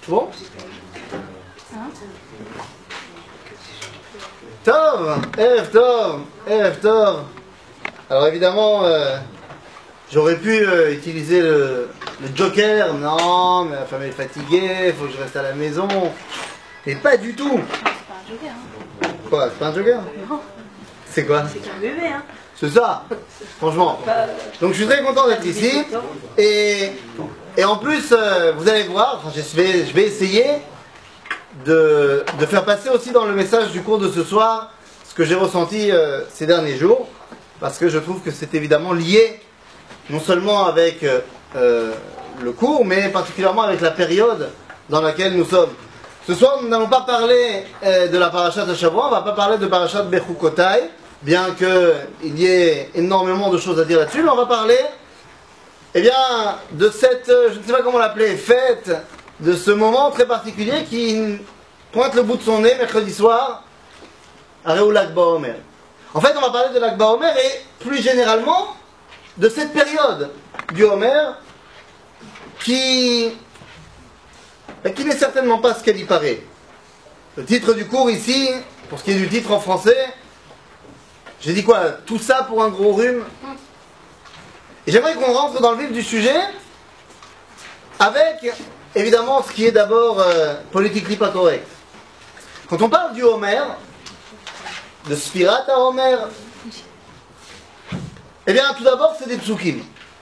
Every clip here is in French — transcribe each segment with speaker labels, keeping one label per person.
Speaker 1: Bon. Tov, Erev Tov, Erev Tov. Alors évidemment, j'aurais pu utiliser le joker. Non, mais la femme est fatiguée, il faut que je reste à la maison. Mais pas du tout.
Speaker 2: C'est pas un joker, hein.
Speaker 1: Quoi, c'est pas un joker?
Speaker 2: Non,
Speaker 1: C'est quoi?
Speaker 2: c'est qu'un bébé, hein.
Speaker 1: C'est ça, franchement. Donc je suis très content d'être ici. Et en plus, vous allez voir, enfin, je vais essayer de faire passer aussi dans le message du cours de ce soir ce que j'ai ressenti ces derniers jours. Parce que je trouve que c'est évidemment lié non seulement avec le cours, mais particulièrement avec la période dans laquelle nous sommes. Ce soir, nous n'allons pas parler de la parashat de Shavuot, on ne va pas parler de parashat Bechukotai, bien qu'il y ait énormément de choses à dire là-dessus, mais on va parler de cette, je ne sais pas comment l'appeler, fête, de ce moment très particulier qui pointe le bout de son nez mercredi soir, à Réou Lag BaOmer. En fait, on va parler de Lag BaOmer et plus généralement de cette période du Homer qui n'est certainement pas ce qu'elle y paraît. Le titre du cours ici, pour ce qui est du titre en français, j'ai dit quoi? Tout ça pour un gros rhume. Et j'aimerais qu'on rentre dans le vif du sujet avec, évidemment, ce qui est d'abord politiquement pas correct. Quand on parle du Homer, de Sfirat à Homer, eh bien, tout d'abord, c'est des psukim.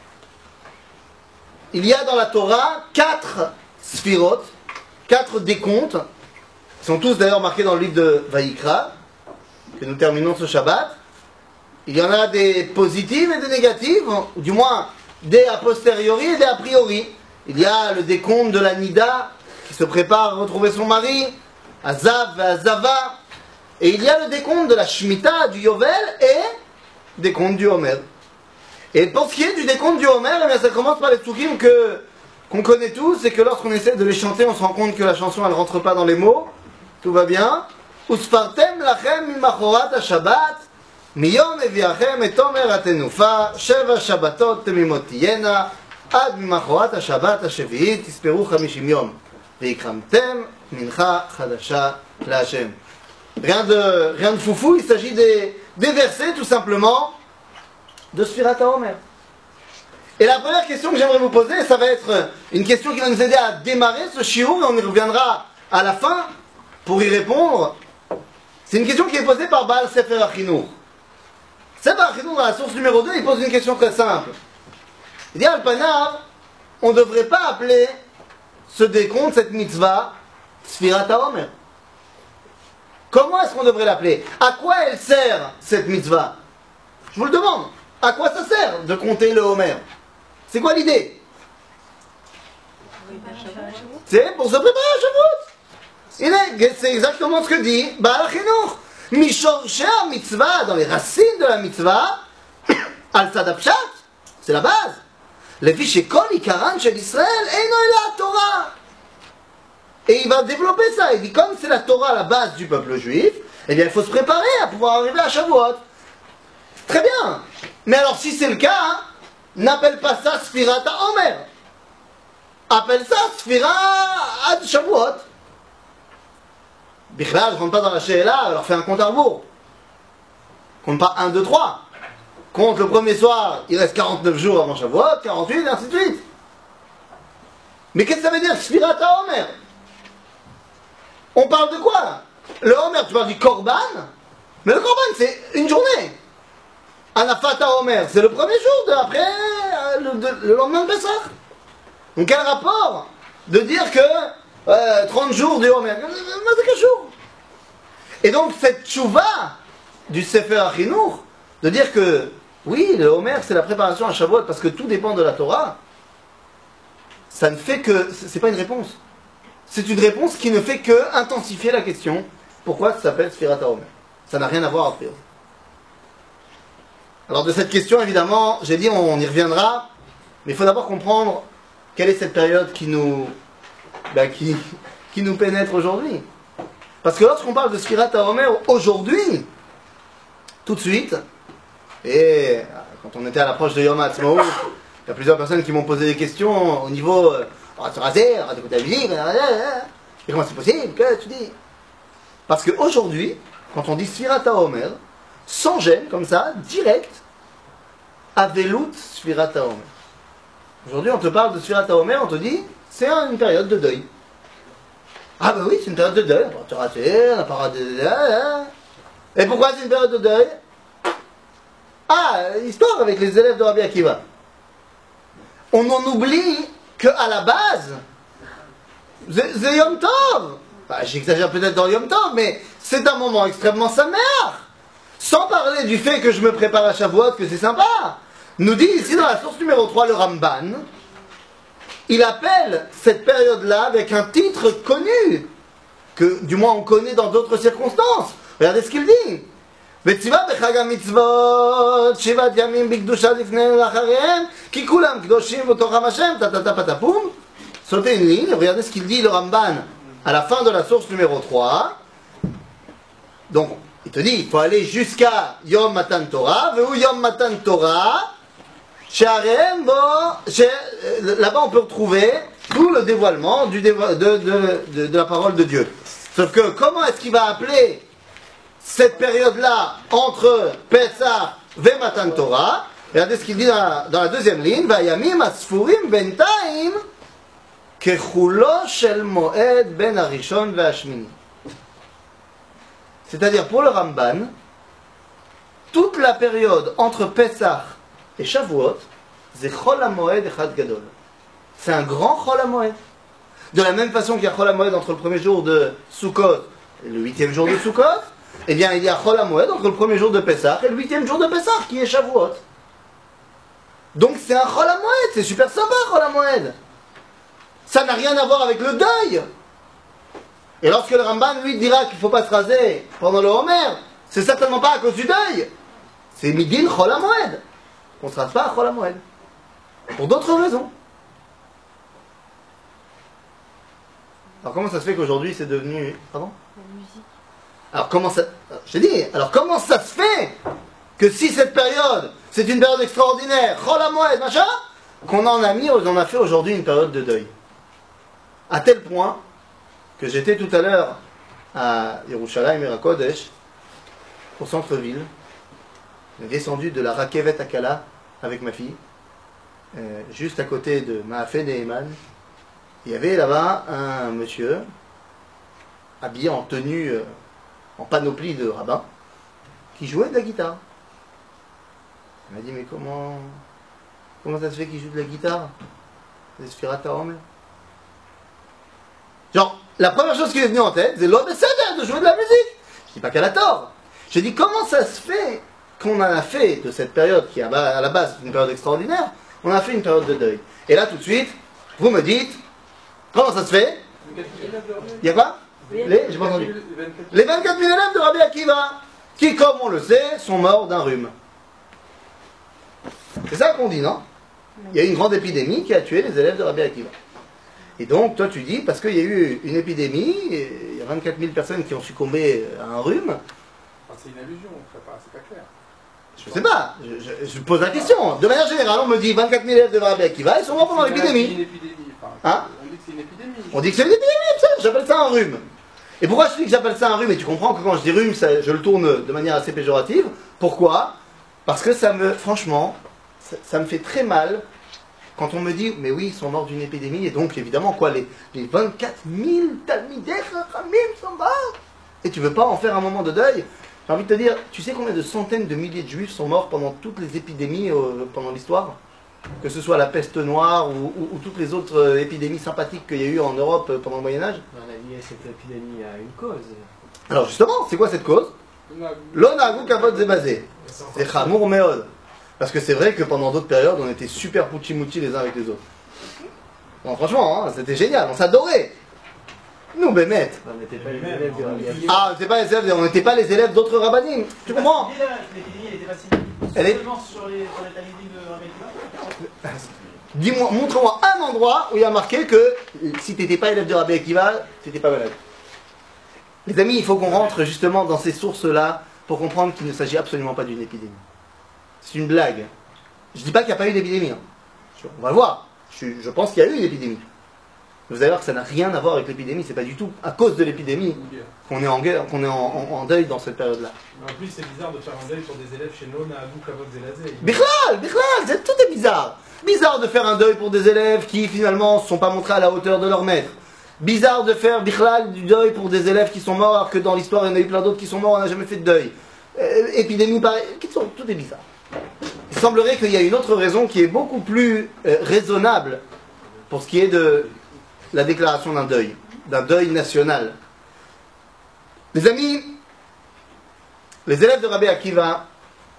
Speaker 1: Il y a dans la Torah 4 Sfirot, 4 décomptes, qui sont tous d'ailleurs marqués dans le livre de Vaïkra, que nous terminons ce Shabbat. Il y en a des positives et des négatives, ou du moins des a posteriori et des a priori. Il y a le décompte de la Nida, qui se prépare à retrouver son mari, Azav et Azava. Et il y a le décompte de la Shemitah, du Yovel, et décompte du Homer. Et pour ce qui est du décompte du Homer, eh bien, ça commence par les psukim qu'on connaît tous, et que lorsqu'on essaie de les chanter, on se rend compte que la chanson, elle ne rentre pas dans les mots. Tout va bien. Usfartem lachem mimachorat ha-Shabbat, miyom eviachem et Homer ha-Tenufa, sheva Shabbatot temimot tiyena, ad mimachorat ha-Shabbat ha-Shevi'it, tisperu 50 yom, veikramtem mincha chadasha la-Hashem. Rien de foufou, il s'agit des versets tout simplement de Sfirat HaOmer. Et la première question que j'aimerais vous poser, ça va être une question qui va nous aider à démarrer ce shiur, et on y reviendra à la fin pour y répondre. C'est une question qui est posée par Baal Sefer HaChinuch. Sefer HaChinuch, dans la source numéro 2, il pose une question très simple. Il dit, Al-Panav, on ne devrait pas appeler ce décompte, cette mitzvah, Sfirat HaOmer. Comment est-ce qu'on devrait l'appeler? À quoi elle sert, cette mitzvah? Je vous le demande. À quoi ça sert de compter le Homer? C'est quoi l'idée? C'est pour se préparer à Shavuot. C'est exactement ce que dit Baal HaChinuch. Mishorshei mitzvah, dans les racines de la mitzvah, al tzad pshat, c'est la base. Lefi shekol ikaran shel Israël eino ela Torah. Et il va développer ça. Il dit, comme c'est la Torah, la base du peuple juif, eh bien, il faut se préparer à pouvoir arriver à Shavuot. Très bien. Mais alors, si c'est le cas, hein, n'appelle pas ça Sfirat HaOmer. Appelle ça Sfirat ad Shavuot. Bichlal, je ne rentre pas dans la She'ela, alors fais un compte à rebours. Compte pas 1, 2, 3. Compte le premier soir, il reste 49 jours avant Shavuot, 48, et ainsi de suite. Mais qu'est-ce que ça veut dire Sfirat HaOmer? On parle de quoi? Le Homer, tu parles du Korban? Mais le Korban, c'est une journée. Anafat HaOmer, c'est le premier jour après le lendemain de Pessah. Donc quel rapport de dire que 30 jours du Homer? C'est quel jour? Et donc cette tchouva du Sefer HaChinuch, de dire que oui, le Homer, c'est la préparation à Shavuot parce que tout dépend de la Torah, ça ne fait que... c'est pas une réponse. C'est une réponse qui ne fait que intensifier la question. Pourquoi ça s'appelle Sfirat HaOmer? Ça n'a rien à voir a priori. Alors de cette question, évidemment, j'ai dit on y reviendra, mais il faut d'abord comprendre quelle est cette période qui nous pénètre aujourd'hui. Parce que lorsqu'on parle de Sfirat HaOmer aujourd'hui, tout de suite, et quand on était à l'approche de Yom HaAtzmaut, il y a plusieurs personnes qui m'ont posé des questions au niveau On va se raser, on va écouter la musique, et comment c'est possible que tu dis? Parce qu'aujourd'hui, quand on dit Sfirat HaOmer, sans gêne, comme ça, direct, Avelut Sfirat HaOmer. Aujourd'hui, on te parle de Sfirat HaOmer, on te dit, c'est une période de deuil. Ah bah oui, c'est une période de deuil, on va te raser, on n'a pas raté. Et pourquoi c'est une période de deuil? Ah, histoire avec les élèves de Rabbi Akiva. On en oublie qu'à la base, c'est Yom Tov. Bah, j'exagère peut-être dans Yom Tov, mais c'est un moment extrêmement saméach. Sans parler du fait que je me prépare à Shavuot, que c'est sympa. Nous dit ici dans la source numéro 3, le Ramban, il appelle cette période-là avec un titre connu, que du moins on connaît dans d'autres circonstances. Regardez ce qu'il dit. וציווה בחג המצוות, 7 ימים בקדושה לפני ולאחריהם, כי כולם קדושים בתוכם השם, טה-טה-טה פטפום. Sautez une ligne, regardez ce qu'il dit le Ramban à la fin de la source numéro 3. Donc, il te dit, il faut aller jusqu'à Yom Matan Torah, ou Yom Matan Torah, là-bas on peut retrouver tout le dévoilement de la parole de Dieu. Sauf que, comment est-ce qu'il va appeler cette période-là entre Pesach et Matan Torah? Regardez ce qu'il dit dans la deuxième ligne. Vayamim asfurim bentaim kechulo shel moed ben harishon ve'ashmini. C'est-à-dire pour le Ramban, toute la période entre Pesach et Shavuot, c'est Chol HaMoed Echad Gadol. C'est un grand Chol HaMoed. De la même façon qu'il y a Chol HaMoed entre le premier jour de Sukkot et le 8e jour de Sukkot, eh bien, il y a Chol HaMoed entre le premier jour de Pessah et le 8e jour de Pessah, qui est Shavuot. Donc c'est un Chol HaMoed, c'est super sympa, Chol HaMoed. Ça n'a rien à voir avec le deuil. Et lorsque le Ramban, lui, dira qu'il ne faut pas se raser pendant le Homer, c'est certainement pas à cause du deuil. C'est Midin Chol HaMoed. On ne se rase pas à Chol HaMoed. Pour d'autres raisons. Alors comment ça se fait qu'aujourd'hui c'est devenu... Pardon ?
Speaker 2: La musique.
Speaker 1: Alors comment ça... Je t'ai dit, alors comment ça se fait que si cette période, c'est une période extraordinaire, Chol HaMoed, machin, qu'on en a fait aujourd'hui une période de deuil. À tel point que j'étais tout à l'heure à Yerushalayim et à Kodesh, au centre-ville, descendu de la Rakevet Akala avec ma fille, juste à côté de Maafé Neheman. Il y avait là-bas un monsieur habillé en tenue, en panoplie de rabbin, qui jouait de la guitare. Il m'a dit, mais comment ça se fait qu'il joue de la guitare? C'est Sfirat HaOmer. Genre, la première chose qui est venue en tête, c'est l'homme de jouer de la musique. Je dis pas qu'elle a tort. Je dis, comment ça se fait qu'on en a fait de cette période, qui à la base est une période extraordinaire, on a fait une période de deuil. Et là, tout de suite, vous me dites, comment ça se fait? Il y a quoi? J'ai pas entendu. Les 24 000 élèves de Rabbi Akiva, qui, comme on le sait, sont morts d'un rhume. C'est ça qu'on dit, non? Il y a eu une grande épidémie qui a tué les élèves de Rabbi Akiva. Et donc, toi, tu dis, parce qu'il y a eu une épidémie, il y a 24 000 personnes qui ont succombé à un rhume.
Speaker 3: C'est une allusion, c'est pas clair.
Speaker 1: Je sais pas, je pose la question. De manière générale, on me dit 24 000 élèves de Rabbi Akiva, ils sont morts pendant l'épidémie.
Speaker 3: C'est une épidémie.
Speaker 1: Hein?
Speaker 3: On dit que c'est une épidémie.
Speaker 1: On dit que c'est une épidémie, j'appelle ça un rhume. Et pourquoi je dis que j'appelle ça un rhume? Et tu comprends que quand je dis rhume, je le tourne de manière assez péjorative. Pourquoi? Parce que franchement, ça me fait très mal quand on me dit, mais oui, ils sont morts d'une épidémie, et donc évidemment, quoi, les 24 000 Talmidei Chachamim sont morts. Et tu veux pas en faire un moment de deuil? J'ai envie de te dire, tu sais combien de centaines de milliers de juifs sont morts pendant toutes les épidémies pendant l'histoire? Que ce soit la peste noire ou toutes les autres épidémies sympathiques qu'il y a eu en Europe pendant le Moyen-Âge?
Speaker 4: On a lié cette épidémie à une cause.
Speaker 1: Alors justement, c'est quoi cette cause? L'onagou kavod zebazé. C'est chamour meod. Parce que c'est vrai que pendant d'autres périodes, on était super pouchi-mouchi les uns avec les autres. Non, franchement, hein, c'était génial, on s'adorait. Nous, Bémet.
Speaker 4: On n'était pas les élèves de Rabbi Akiva.
Speaker 1: Ah, on n'était pas les élèves d'autres rabbinim. Tu comprends?
Speaker 5: L'épidémie, elle était facile.
Speaker 1: Elle est...
Speaker 5: Seulement sur les talmidim de Rabbi Akiva.
Speaker 1: Dis-moi, montre-moi un endroit où il y a marqué que si tu n'étais pas élève de Rabbi Akiva, tu n'étais pas malade. Les amis, il faut qu'on rentre justement dans ces sources-là pour comprendre qu'il ne s'agit absolument pas d'une épidémie. C'est une blague. Je ne dis pas qu'il n'y a pas eu d'épidémie. Hein. On va le voir. Je pense qu'il y a eu une épidémie. Vous allez voir que ça n'a rien à voir avec l'épidémie, c'est pas du tout à cause de l'épidémie qu'on est en guerre, qu'on est en deuil dans cette période-là.
Speaker 6: En plus, c'est bizarre de faire un deuil pour des élèves chez Nona, Abou, Kavod, Zelazé.
Speaker 1: Bichlal, tout est bizarre. Bizarre de faire un deuil pour des élèves qui finalement ne sont pas montrés à la hauteur de leur maître. Bizarre de faire Bichlal du deuil pour des élèves qui sont morts, alors que dans l'histoire il y en a eu plein d'autres qui sont morts, on n'a jamais fait de deuil. Épidémie, pareil, tout est bizarre. Il semblerait qu'il y a une autre raison qui est beaucoup plus raisonnable pour ce qui est de la déclaration d'un deuil national. Les amis, les élèves de Rabbi Akiva,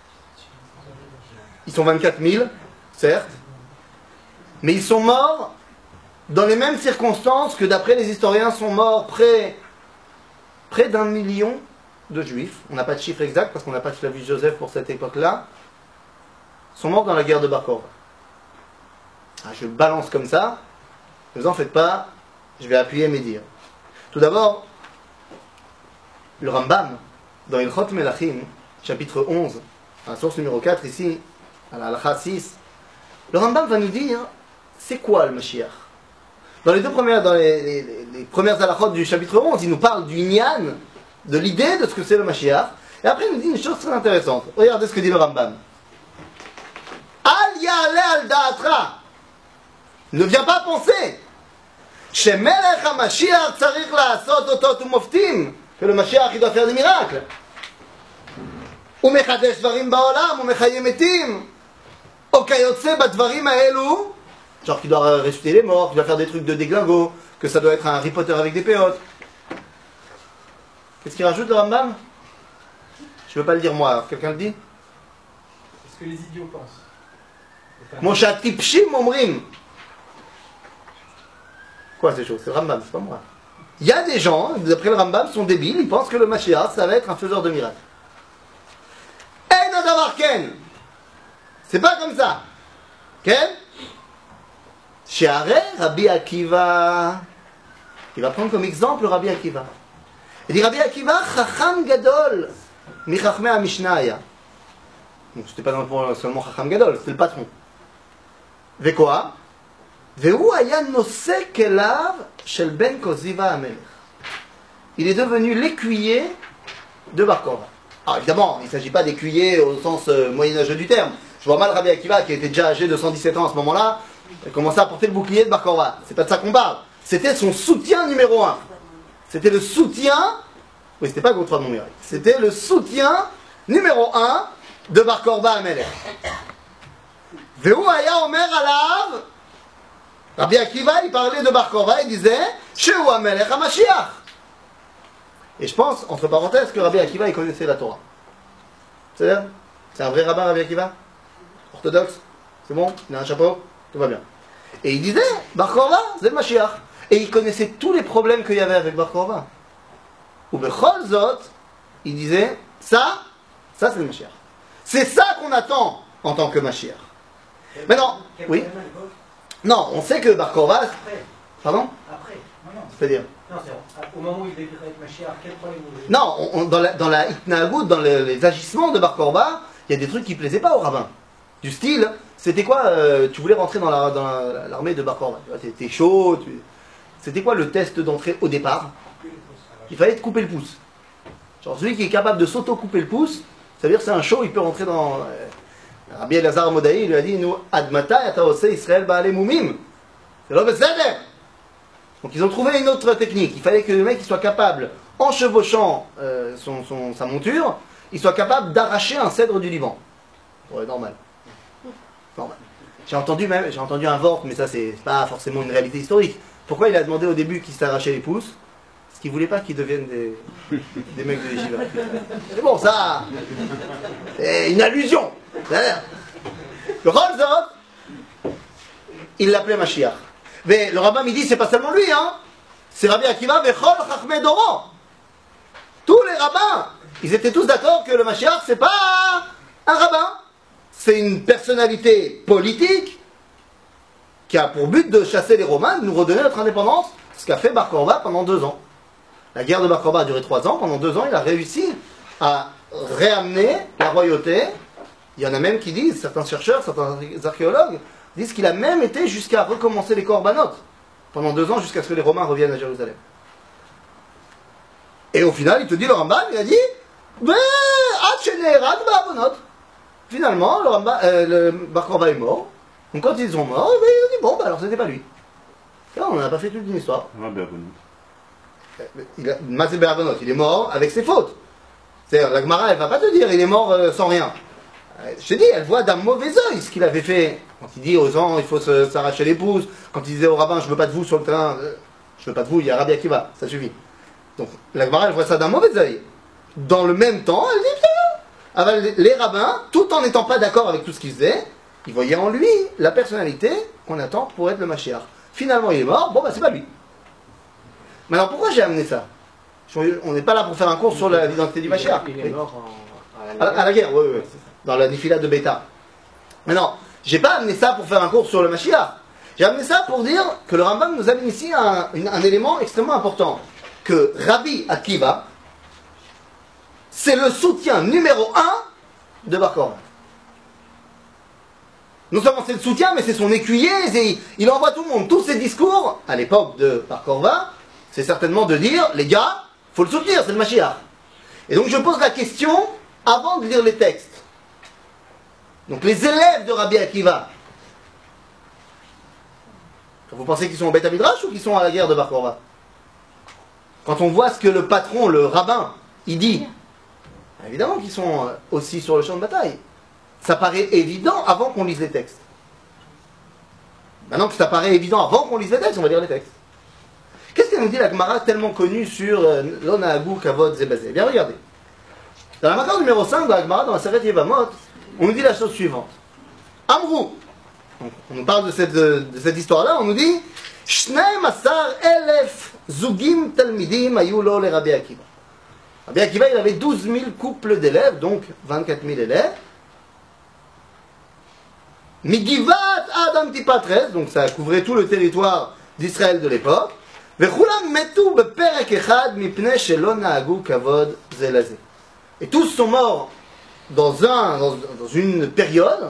Speaker 1: ils sont 24 000, certes, mais ils sont morts dans les mêmes circonstances que d'après les historiens sont morts près d'1 million de juifs. On n'a pas de chiffre exact parce qu'on n'a pas de Flavius Joseph pour cette époque-là. Sont morts dans la guerre de Bar Korva. Je balance comme ça, ne vous en faites pas, je vais appuyer mes dires. Tout d'abord, le Rambam, dans Ilchot Melachim, chapitre 11, à la source numéro 4 ici, à la halakha 6, le Rambam va nous dire, c'est quoi le Mashiach? Dans les premières halakhot du chapitre 11, il nous parle du Inyan, de l'idée de ce que c'est le Mashiach, et après il nous dit une chose très intéressante. Regardez ce que dit le Rambam. Al ya'ale al da'atra. Ne viens pas penser Shemelech HaMashiach tzarich la'asot otot u'moftim, que le Mashiach il doit faire des miracles. U'mechadesh dvarim ba'olam, u'mechayem etim, okayotse badvarim ha'elu, genre qu'il doit ressusciter les morts, qu'il doit faire des trucs de déglingo, que ça doit être un Harry Potter avec des péotes. Qu'est-ce qu'il rajoute le Rambam? Je ne veux pas le dire moi, alors quelqu'un le dit?
Speaker 6: Est-ce que les idiots pensent?
Speaker 1: Moshe tipshim omrim. Quoi ces choses? C'est le Rambam, c'est pas moi. Il y a des gens, d'après le Rambam, sont débiles, ils pensent que le Mashiach, ça va être un faiseur de miracles. En adavar ken. C'est pas comme ça. Ken? She'areh Rabbi Akiva. Il va prendre comme exemple Rabbi Akiva. Il dit Rabbi Akiva, Chacham Gadol, mi Chachmei HaMishnah aya. Donc c'était pas seulement Chacham Gadol, c'était le patron. Ve quoi? Ve'hu aya nosek elav shel ben Koziva HaMelech. Il est devenu l'écuyer de Bar Korva. Alors évidemment, il ne s'agit pas d'écuyer au sens moyenâgeux du terme. Je vois mal Rabbi Akiva, qui était déjà âgé de 117 ans à ce moment-là, commençait à porter le bouclier de Bar Korva. C'est pas de ça qu'on parle. C'était son soutien numéro 1. C'était le soutien, oui, c'était pas Godefroy de Montmirail, c'était le soutien numéro 1 de Bar Korva HaMelech. Ve'hu aya omer alav, Rabbi Akiva, il parlait de Bar Korva, il disait Shehu HaMelech HaMashiach. Et je pense, entre parenthèses, que Rabbi Akiva, il connaissait la Torah. C'est un vrai rabbin, Rabbi Akiva? Orthodoxe? C'est bon? Il a un chapeau? Tout va bien. Et il disait Bar Korva, c'est le Mashiach. Et il connaissait tous les problèmes qu'il y avait avec Bar Korva. Ou Bechol Zot, il disait, ça c'est le Mashiach. C'est ça qu'on attend en tant que Mashiach. Maintenant, oui. Non, on sait que Bar Korva.
Speaker 5: Après.
Speaker 1: Pardon?
Speaker 5: Après.
Speaker 1: C'est-à-dire?
Speaker 5: Non, c'est au moment où il est avec Mashiach, quel problème vous avez?
Speaker 1: Non, dans la Itnagout, dans les agissements de Bar Korva, il y a des trucs qui ne plaisaient pas au rabbin. Du style, c'était quoi? Tu voulais rentrer dans l'armée de Bar Korva. T'es chaud. C'était quoi le test d'entrée au départ? Il fallait te couper le pouce. Genre celui qui est capable de s'auto-couper le pouce, ça veut dire que c'est un show, il peut rentrer dans... Rabbi Elazar Modaï lui a dit, nous, Admata yata oseh Israël ba'alei mumim. C'est l'homme beseder. Donc ils ont trouvé une autre technique. Il fallait que le mec il soit capable, en chevauchant sa monture, il soit capable d'arracher un cèdre du Liban. Ouais, normal. Normal. J'ai entendu un vort, mais ça c'est pas forcément une réalité historique. Pourquoi il a demandé au début qu'il s'arrachait les pouces? Parce qu'il voulait pas qu'ils deviennent des mecs de l'Yeshiva. C'est bon, ça, c'est une allusion. Le Rolzot, il l'appelait Mashiach. Mais le rabbin il dit, c'est pas seulement lui, hein. C'est Rabbi Akiva, Vechol Chachmei Doro. Tous les rabbins, ils étaient tous d'accord que le Mashiach, c'est pas un rabbin. C'est une personnalité politique qui a pour but de chasser les Romains, de nous redonner notre indépendance, ce qu'a fait Bar Korva pendant 2 ans. La guerre de Bar Korva a duré 3 ans, pendant 2 ans, il a réussi à réamener la royauté. Il y en a même qui disent, certains chercheurs, certains archéologues, disent qu'il a même été jusqu'à recommencer les corbanotes pendant 2 ans jusqu'à ce que les Romains reviennent à Jérusalem. Et au final, il te dit, le Rambam, il a dit, finalement, le Bar Korva est mort. Donc quand ils sont morts, il a dit, bon, bah, alors c'était pas lui. Là, on n'a pas fait toute une histoire. Matzeh Be'avonot, il est mort avec ses fautes. C'est-à-dire, la Gemara, elle va pas te dire, il est mort sans rien. Je te dis, elle voit d'un mauvais œil ce qu'il avait fait. Quand il dit aux gens, il faut s'arracher les pouces. Quand il disait au rabbin, je veux pas de vous sur le terrain, je veux pas de vous, il y a Rabbi Akiva, ça suffit. Donc, la Gemara, elle voit ça d'un mauvais œil. Dans le même temps, elle dit, les rabbins, tout en n'étant pas d'accord avec tout ce qu'ils faisaient, ils voyaient en lui la personnalité qu'on attend pour être le Mashiach. Finalement, il est mort, bon, bah, c'est pas lui. Maintenant, pourquoi j'ai amené ça? On n'est pas là pour faire un cours sur l'identité du Mashiach.
Speaker 4: Il est mort
Speaker 1: à la guerre, oui. Dans la Nifila de Beta. Mais non, j'ai pas amené ça pour faire un cours sur le Mashiach. J'ai amené ça pour dire que le Rambam nous amène ici un élément extrêmement important. Que Rabbi Akiva, c'est le soutien numéro 1 de Bar Korva. Non seulement c'est le soutien, mais c'est son écuyer, il envoie tout le monde. Tous ses discours, à l'époque de Bar Korva, c'est certainement de dire, les gars, faut le soutenir, c'est le Mashiach. Et donc je pose la question avant de lire les textes. Donc les élèves de Rabbi Akiva, vous pensez qu'ils sont au Beth Midrash ou qu'ils sont à la guerre de Bar Korva? Quand on voit ce que le patron, le rabbin, il dit, évidemment qu'ils sont aussi sur le champ de bataille. Ça paraît évident avant qu'on lise les textes. Maintenant que ça paraît évident avant qu'on lise les textes, on va lire les textes. Qu'est-ce qu'elle nous dit la Gemara tellement connue sur l'Onahagu Kavod Zebazé? Bien regardez. Dans la Makar numéro 5 de la Gemara, dans la Seret Yevamot, on nous dit la chose suivante. Amrou. Donc, on nous parle de cette histoire-là, on nous dit Shneim Asar Elef Zugim Talmidim Ayulo le Rabbi Akiva. Rabbi Akiva, il avait 12 000 couples d'élèves, donc 24 000 élèves. Migivat Adam Tipa 13, donc ça couvrait tout le territoire d'Israël de l'époque. Vechulam metu beperek echad mipnei shelo nahagu kavod ze laze. Et tous sont morts dans une période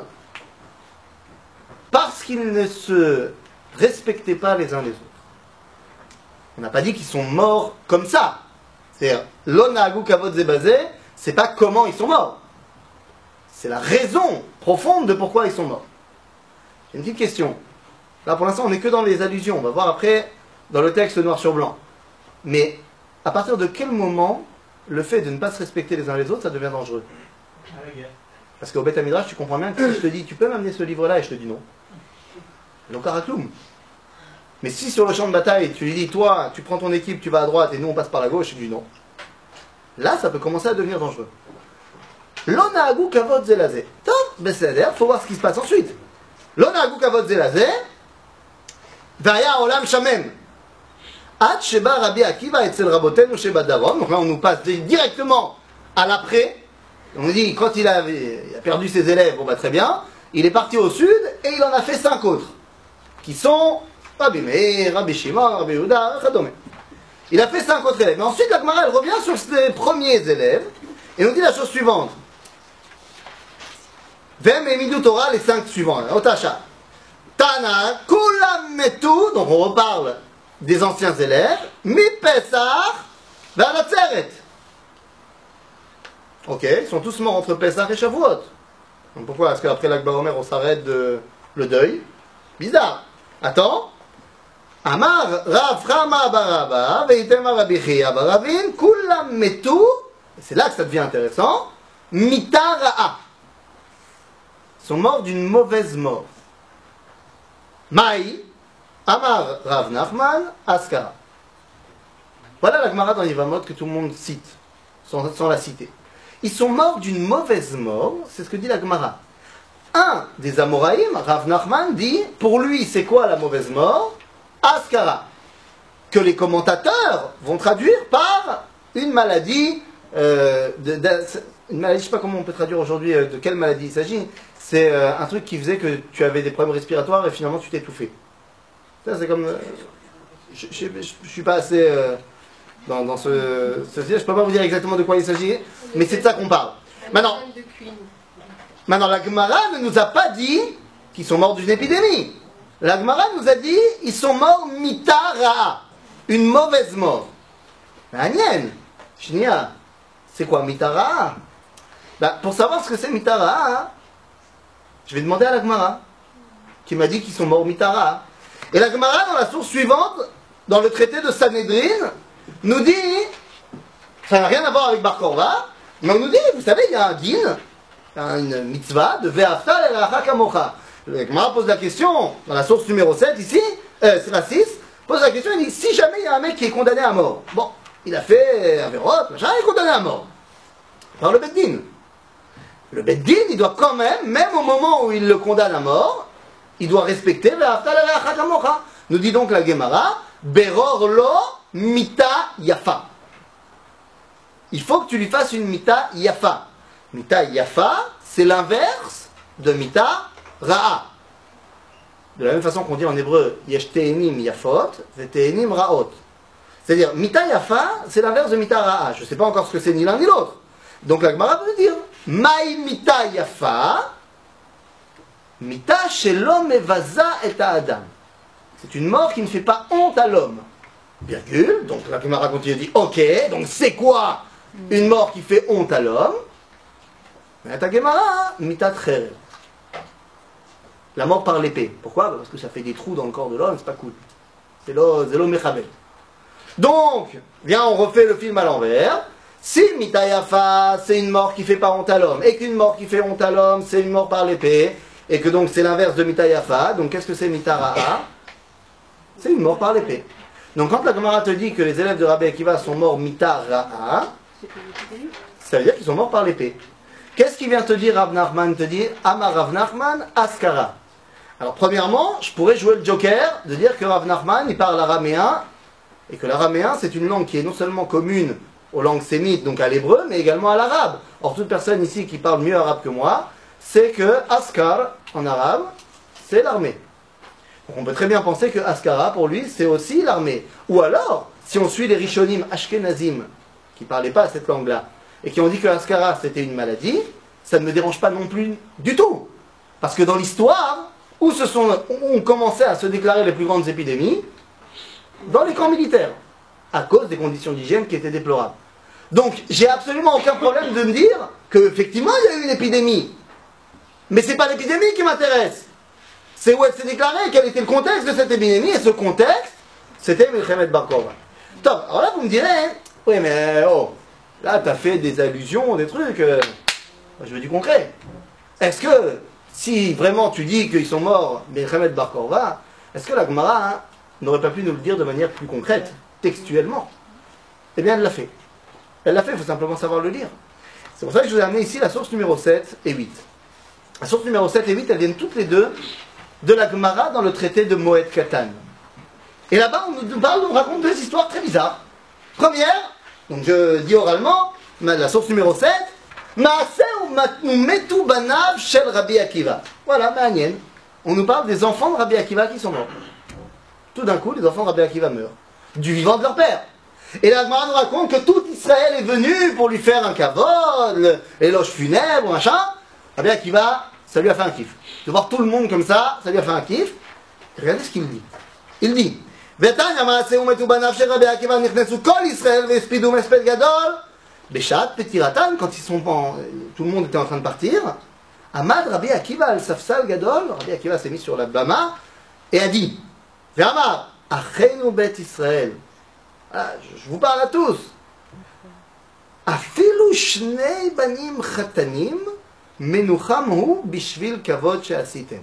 Speaker 1: parce qu'ils ne se respectaient pas les uns les autres. On n'a pas dit qu'ils sont morts comme ça. C'est-à-dire, lo nahagu kavod ze bazé, c'est pas comment ils sont morts. C'est la raison profonde de pourquoi ils sont morts. J'ai une petite question. Là, pour l'instant, on n'est que dans les allusions. On va voir après dans le texte noir sur blanc. Mais à partir de quel moment le fait de ne pas se respecter les uns les autres, ça devient dangereux?
Speaker 6: À la guerre.
Speaker 1: Parce qu'au Beth Midrash, tu comprends bien que si je te dis, tu peux m'amener ce livre-là, et je te dis non. Donc Arakloum. Mais si sur le champ de bataille, tu lui dis, toi, tu prends ton équipe, tu vas à droite, et nous on passe par la gauche, je dis non. Là, ça peut commencer à devenir dangereux. L'onahagu kavod zelazé. Top, besséder, faut voir ce qui se passe ensuite. L'onahagu kavod zelazé, vaya olam shamem. Ad sheba Rabbi Akiva etzel rabotenu sheba daron. Donc là, on nous passe directement à l'après. On nous dit, quand il a perdu ses élèves, bon bah très bien, il est parti au sud et il en a fait 5 autres, qui sont Rabbi Meir, Rabbi Shimon, Rabbi Yehuda, Chadome. Il a fait 5 autres élèves. Mais ensuite, la Gemara, elle revient sur ses premiers élèves et nous dit la chose suivante. Vem et Midou Torah, les 5 suivants. Otasha. Tana, Kulam Metu, donc on reparle des anciens élèves, Mi Pesach, vers la Tzeret. Ok, ils sont tous morts entre Pesach et Shavuot. Donc pourquoi? Parce qu'après l'Akba Omer, on s'arrête de le deuil. Bizarre. Attends. Amar Rav Chama Baraba, Veitema Rabbi Chia Baravin, Kulam Metu, c'est là que ça devient intéressant, Mitara'a. Ils sont morts d'une mauvaise mort. Maï, Amar Rav Nachman, Askara. Voilà la Gemara dans Yevamot que tout le monde cite, sans la citer. Ils sont morts d'une mauvaise mort, c'est ce que dit la Gemara. Un des Amoraïm, Rav Nachman, dit, pour lui, c'est quoi la mauvaise mort? Askara. Que les commentateurs vont traduire par une maladie, une maladie, je ne sais pas comment on peut traduire aujourd'hui de quelle maladie il s'agit. C'est un truc qui faisait que tu avais des problèmes respiratoires et finalement tu t'étouffais. Ça, c'est comme. Je ne suis pas assez dans ce je ne peux pas vous dire exactement de quoi il s'agit, mais c'est de ça qu'on parle. Maintenant, la Gemara ne nous a pas dit qu'ils sont morts d'une épidémie. La Gemara nous a dit, ils sont morts mitara, une mauvaise mort. Agnène, Shnia, c'est quoi mitara? Pour savoir ce que c'est mitara, je vais demander à la Gemara, qui m'a dit qu'ils sont morts mitara. Et la Gemara, dans la source suivante, dans le traité de Sanhedrin, nous dit, ça n'a rien à voir avec Bar Korva, mais on nous dit, vous savez, il y a un din, une mitzvah de Ve'afta l'elacha kamocha. La Gemara pose la question, dans la source numéro 7 ici, c'est la 6, pose la question, il dit, si jamais il y a un mec qui est condamné à mort, bon, il a fait Averot, machin, il est condamné à mort, par le Beddin. Le Beddin, il doit quand même au moment où il le condamne à mort, il doit respecter Ve'afta l'elacha kamocha. Nous dit donc la Gemara, Beror lo mita yafa. Il faut que tu lui fasses une mita yafa. Mita yafa, c'est l'inverse de mita ra'a. De la même façon qu'on dit en hébreu, yesh te'enim yafot, ve te'enim ra'ot. C'est-à-dire, mita yafa, c'est l'inverse de mita ra'a. Je ne sais pas encore ce que c'est ni l'un ni l'autre. Donc la Gemara veut dire, maï mita yafa, mita shelo mevaza et adam. C'est une mort qui ne fait pas honte à l'homme. Virgule, donc la Gemara continue dit, ok, donc c'est quoi une mort qui fait honte à l'homme? Mais ta Gemara, mitat cherev. La mort par l'épée. Pourquoi? Parce que ça fait des trous dans le corps de l'homme, c'est pas cool. C'est l'homme mechabel. Donc, viens, on refait le film à l'envers. Si mitayafa, c'est une mort qui fait pas honte à l'homme, et qu'une mort qui fait honte à l'homme, c'est une mort par l'épée, et que donc c'est l'inverse de mitayafa, donc qu'est-ce que c'est mitara'a? C'est une mort par l'épée. Donc quand la Gemara te dit que les élèves de Rabbi Akiva sont morts mitara'a, ça veut dire qu'ils sont morts par l'épée. Qu'est-ce qui vient te dire Rav Nachman? Te dit Amar Rav Nachman Askara. Alors premièrement, je pourrais jouer le joker de dire que Rav Nachman il parle araméen et que l'araméen c'est une langue qui est non seulement commune aux langues sémites, donc à l'hébreu, mais également à l'arabe. Or toute personne ici qui parle mieux arabe que moi, c'est que Askar en arabe, c'est l'armée. Donc on peut très bien penser que Askara pour lui c'est aussi l'armée. Ou alors, si on suit les Rishonim Ashkenazim qui ne parlaient pas cette langue-là, et qui ont dit que Askara c'était une maladie, ça ne me dérange pas non plus du tout. Parce que dans l'histoire, où ont commencé à se déclarer les plus grandes épidémies, dans les camps militaires, à cause des conditions d'hygiène qui étaient déplorables. Donc, j'ai absolument aucun problème de me dire qu'effectivement il y a eu une épidémie. Mais ce n'est pas l'épidémie qui m'intéresse. C'est où elle s'est déclarée, quel était le contexte de cette épidémie, et ce contexte, c'était Milchemet Bar Korva. Top, alors là vous me direz, oui mais oh, là tu as fait des allusions, des trucs, je veux du concret. Est-ce que, si vraiment tu dis qu'ils sont morts, Milchemet Bar Korva, est-ce que la Gemara n'aurait pas pu nous le dire de manière plus concrète, textuellement? Eh bien elle l'a fait. Elle l'a fait, il faut simplement savoir le lire. C'est pour ça que je vous ai amené ici la source numéro 7 et 8. La source numéro 7 et 8, elles viennent toutes les deux de la Gemara dans le traité de Moed Katan. Et là-bas, on nous raconte deux histoires très bizarres. Première, donc je dis oralement, la source numéro 7, Maaseh matnu metu banav shel Rabbi Akiva. Voilà, Ma'anien. On nous parle des enfants de Rabbi Akiva qui sont morts. Tout d'un coup, les enfants de Rabbi Akiva meurent. Du vivant de leur père. Et la Gemara nous raconte que tout Israël est venu pour lui faire un kavod, l'éloge funèbre, machin. Rabbi Akiva, ça lui a fait un kiff. De voir tout le monde comme ça lui a fait un kiff. Et regardez ce qu'il dit. Il dit, Vetanya Maaseh umetu banav shel Rabbi Akiva nichnesu kol Israël ve'espidu mesped gadol. Beshat petiratan, quand tout le monde était en train de partir, Amad Rabbi Akiva al-Safsal Gadol, Rabbi Akiva s'est mis sur la bama et a dit, Ve'amar, Achenu bet Israël. Je vous parle à tous. Afilu shnei banim chatanim menucham hu bishvil kavod she'asitem.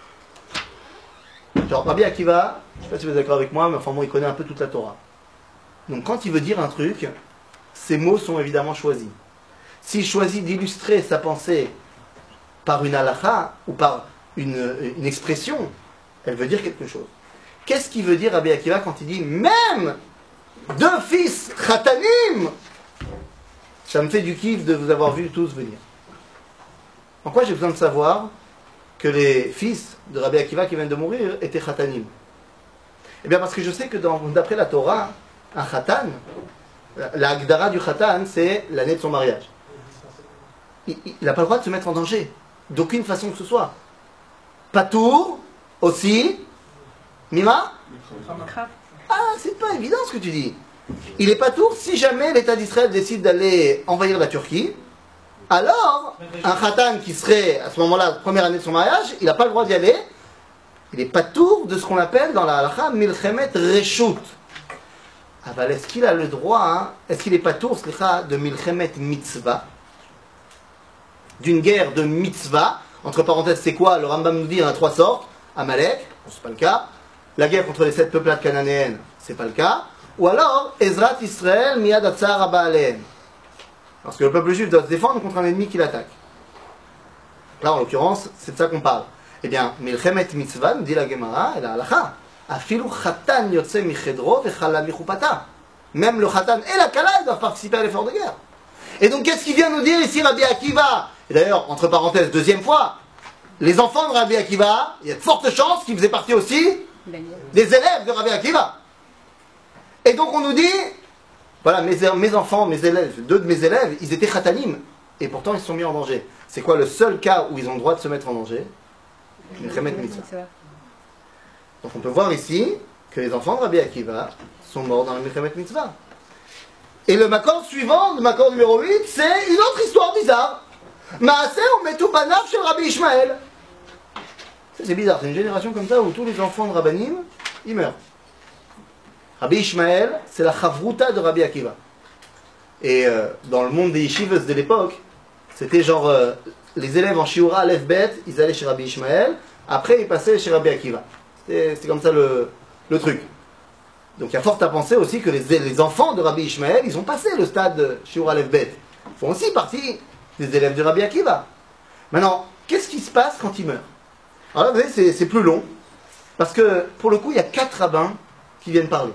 Speaker 1: Genre, Rabbi Akiva, je ne sais pas si vous êtes d'accord avec moi, mais enfin bon, il connaît un peu toute la Torah. Donc quand il veut dire un truc, ses mots sont évidemment choisis. S'il choisit d'illustrer sa pensée par une halakha ou par une expression, elle veut dire quelque chose. Qu'est-ce qu'il veut dire Rabbi Akiva quand il dit même deux fils khatanim? Ça me fait du kiff de vous avoir vu tous venir. En quoi j'ai besoin de savoir que les fils de Rabbi Akiva qui viennent de mourir étaient khatanim? Eh bien parce que je sais que d'après la Torah, un khatan, la Agdara du khatan, c'est l'année de son mariage. Il n'a pas le droit de se mettre en danger, d'aucune façon que ce soit. Patour, aussi, Mima?
Speaker 2: Grave.
Speaker 1: Ah, c'est pas évident ce que tu dis. Il est pas tour si jamais l'État d'Israël décide d'aller envahir la Turquie. Alors, un khatan qui serait à ce moment-là, première année de son mariage, il n'a pas le droit d'y aller. Il n'est pas tour de ce qu'on appelle dans la halakha milchemet reshut. Ah bah, est-ce qu'il a le droit, hein, est-ce qu'il n'est pas tour de milchemet mitzvah, d'une guerre de mitzvah? Entre parenthèses, c'est quoi? Le Rambam nous dit il y en a 3 sortes. Amalek, bon, c'est pas le cas. La guerre contre les 7 peuplades cananéennes, c'est pas le cas. Ou alors, Ezrat Israël miyad atzar haba alehem. Parce que le peuple juif doit se défendre contre un ennemi qui l'attaque. Là, en l'occurrence, c'est de ça qu'on parle. Eh bien, milchemet mitzvah, nous dit la Gemara et la halacha. Afilu chatan yotze michedro vechala michupata. Même le khatan et la kala doivent participer à l'effort de guerre. Et donc, qu'est-ce qu'il vient nous dire ici, Rabbi Akiva? Et d'ailleurs, entre parenthèses, deuxième fois, les enfants de Rabbi Akiva, il y a de fortes chances qu'ils faisaient partie aussi des élèves de Rabbi Akiva. Et donc, on nous dit, voilà, mes enfants, mes élèves, 2 de mes élèves, ils étaient khatanim, et pourtant ils se sont mis en danger. C'est quoi le seul cas où ils ont le droit de se mettre en danger? Milchemet mitzvah. Donc, on peut voir ici que les enfants de Rabbi Akiva sont morts dans le Milchemet mitzvah. Et le makor suivant, le makor numéro 8, c'est une autre histoire bizarre. Maaseh ou metu banav shel Rabbi Ishmael. C'est bizarre, c'est une génération comme ça où tous les enfants de Rabbanim, ils meurent. Rabbi Ishmael, c'est la chavruta de Rabbi Akiva. Et dans le monde des yeshivas de l'époque, c'était genre, les élèves en shiura, aleph bet, ils allaient chez Rabbi Ishmael, après ils passaient chez Rabbi Akiva. C'était comme ça le truc. Donc il y a fort à penser aussi que les enfants de Rabbi Ishmael, ils ont passé le stade de shiura aleph bet. Ils font aussi partie des élèves de Rabbi Akiva. Maintenant, qu'est-ce qui se passe quand ils meurent? Alors là, vous voyez, c'est plus long, parce que pour le coup, il y a 4 rabbins qui viennent parler.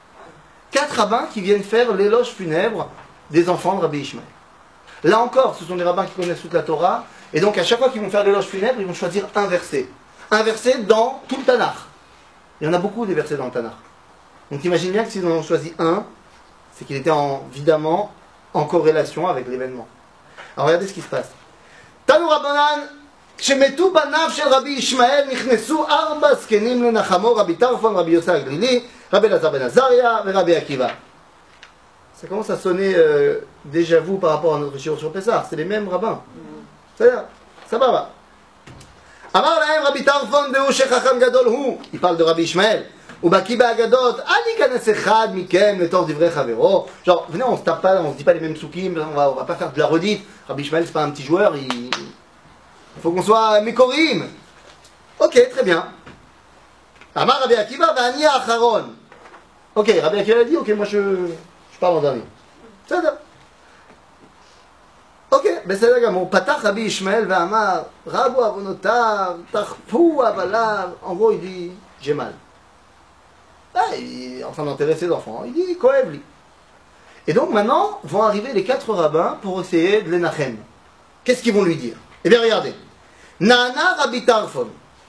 Speaker 1: 4 rabbins qui viennent faire l'éloge funèbre des enfants de Rabbi Ishmael. Là encore, ce sont des rabbins qui connaissent toute la Torah, et donc à chaque fois qu'ils vont faire l'éloge funèbre, ils vont choisir un verset. Un verset dans tout le Tanakh. Il y en a beaucoup des versets dans le Tanakh. Donc imagine bien que s'ils en ont choisi un, c'est qu'il était évidemment en corrélation avec l'événement. Alors regardez ce qui se passe. Tanu Rabbanan, כשמתו בניו של רבי ישמעאל נכנסו 4 זקנים לנחמו, רבי טרפון, רבי יוסי הגלילי, רבי אלעזר בן עזריה ורבי עקיבא. Ça commence à sonner déjà vu par rapport à notre shiur sur Pessah, c'est les mêmes rabbins. C'est-à-dire, ça va. אמר להם רבי טרפון דעו שחכם גדול הוא, il parle de רבי ישמעאל, ובקיא באגדות, אל ייכנס אחד מכם לתוך דברי חברו. Genre, venez, on se tape pas, on se dit pas les mêmes psukim, on va pas faire de la redite. Rabbi Ishmael, c'est pas un petit joueur, il faut qu'on soit mékorim. Ok, très bien. Amar Rabbi Akiva v'ani acharon. Ok, Rabbi Akiva a dit, ok, moi je parle en dernier. C'est ça. Ok, בסדר גמור. פתח רבי ישמעאל ואמר, רבו עוונותיו, תכפו עבליו. En gros, il dit, j'ai mal. Là, il est en train d'enterrer ses enfants. Il dit, koev li. Et donc maintenant, vont arriver les 4 rabbins pour essayer de les nachem. Qu'est-ce qu'ils vont lui dire? Eh bien, regardez. Nana Rabbi Tarfon.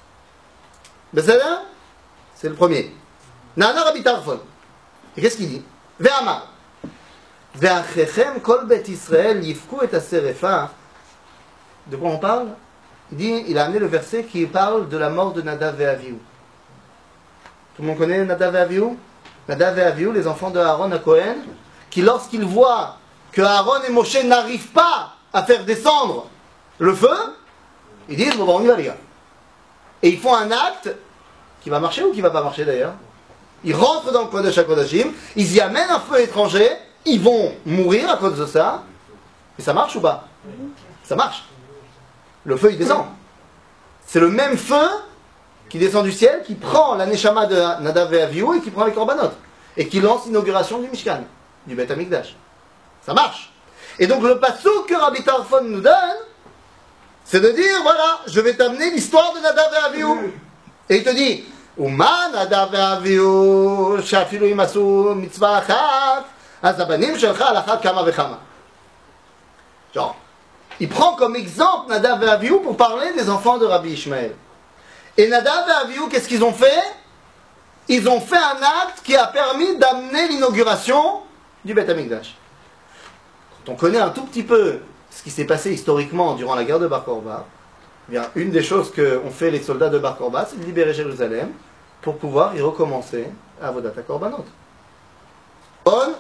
Speaker 1: C'est le premier. Nana Rabbi Tarfon. Et qu'est-ce qu'il dit? Ve'amar. Ve'achechem kol bet Israël yifku et aserefa. De quoi on parle? Il dit, il a amené le verset qui parle de la mort de Nadav et Avihu. Tout le monde connaît Nadav et Avihu? Nadav et Avihu, les enfants de Aaron à Cohen, qui lorsqu'ils voient que Aaron et Moshe n'arrivent pas à faire descendre le feu, ils disent, bon, on y va les gars. Et ils font un acte qui va marcher ou qui va pas marcher d'ailleurs. Ils rentrent dans le Kodesh HaKodashim, ils y amènent un feu étranger, ils vont mourir à cause de ça. Et ça marche ou pas? Ça marche. Le feu il descend. C'est le même feu qui descend du ciel, qui prend la Neshama de Nadav et Avihu et qui prend les Korbanot. Et qui lance l'inauguration du Mishkan, du Beth Amikdash. Ça marche. Et donc le passouk que Rabbi Tarfon nous donne, c'est de dire, voilà, je vais t'amener l'histoire de Nadav et Avihu. Et il te dit, Uma Nadav et Avihu, shafilu imasu mitzvah achat, azabanim shelcha alachat kama vechama. Genre, il prend comme exemple Nadav et Avihu pour parler des enfants de Rabbi Ishmael. Et Nadav et Avihu, qu'est-ce qu'ils ont fait? Ils ont fait un acte qui a permis d'amener l'inauguration du Beth Amikdash. Quand on connaît un tout petit peu ce qui s'est passé historiquement durant la guerre de Bar Korba, eh bien, une des choses qu'ont fait les soldats de Bar Korba, c'est de libérer Jérusalem pour pouvoir y recommencer à Avodat HaKorbanot. Bon.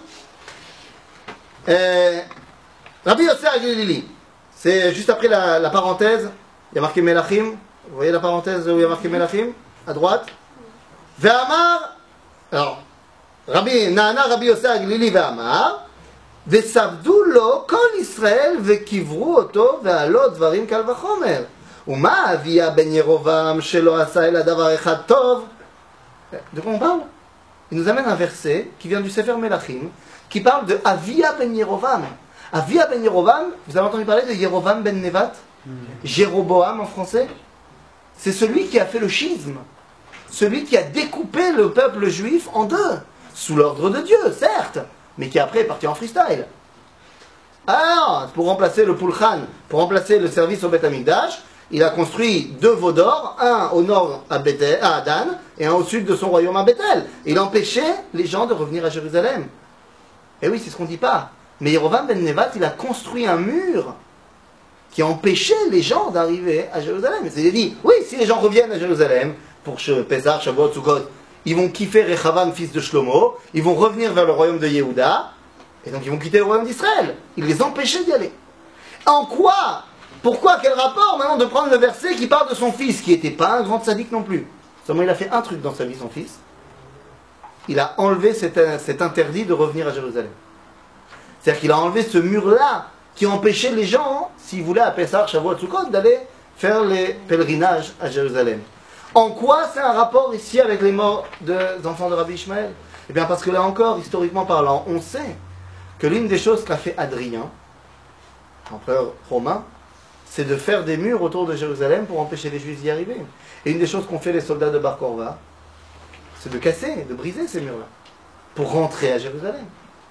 Speaker 1: Rabbi Yossé Aglili, c'est juste après la parenthèse, il y a marqué Melachim, vous voyez la parenthèse où il y a marqué Melachim, à droite. Ve'amar, alors, Na'ana Rabbi Yossé Aglili ve'amar, ve'savdu lo kol Israël ve'kivru oto ve'alo dvarim kal vachomer. Uma avia ben Yerovam shelo asa el adavar echad tov. De quoi on parle? Il nous amène un verset qui vient du Sefer Melachim, qui parle de Avia ben Yerovam. Avia ben Yerovam, vous avez entendu parler de Yerovam ben Nevat? Jéroboam en français? C'est celui qui a fait le schisme, celui qui a découpé le peuple juif en deux, sous l'ordre de Dieu, certes, mais qui après est parti en freestyle. Alors, pour remplacer le Pulchan, pour remplacer le service au Beth Amikdash, il a construit 2 veaux d'or, un au nord à Dan et un au sud de son royaume à Bethel. Il empêchait les gens de revenir à Jérusalem. Et oui, c'est ce qu'on ne dit pas. Mais Yerovam ben Nevat, il a construit un mur qui empêchait les gens d'arriver à Jérusalem. Il a dit, oui, si les gens reviennent à Jérusalem, pour Pessah, Shavuot, Sukkot, ils vont kiffer Rechavam, fils de Shlomo, ils vont revenir vers le royaume de Yehuda, et donc ils vont quitter le royaume d'Israël. Il les empêchait d'y aller. En quoi? Pourquoi? Quel rapport maintenant de prendre le verset qui parle de son fils, qui n'était pas un grand tzaddik non plus? Seulement il a fait un truc dans sa vie, son fils. Il a enlevé cet interdit de revenir à Jérusalem. C'est-à-dire qu'il a enlevé ce mur-là qui empêchait les gens, s'ils voulaient à Pessah, Shavuot, Sukkot, d'aller faire les pèlerinages à Jérusalem. En quoi c'est un rapport ici avec les morts des enfants de Rabbi Ishmael? Eh bien parce que là encore, historiquement parlant, on sait que l'une des choses qu'a fait Adrien, empereur romain, c'est de faire des murs autour de Jérusalem pour empêcher les Juifs d'y arriver. Et une des choses qu'ont fait les soldats de Bar Korva, c'est de casser, de briser ces murs-là, pour rentrer à Jérusalem.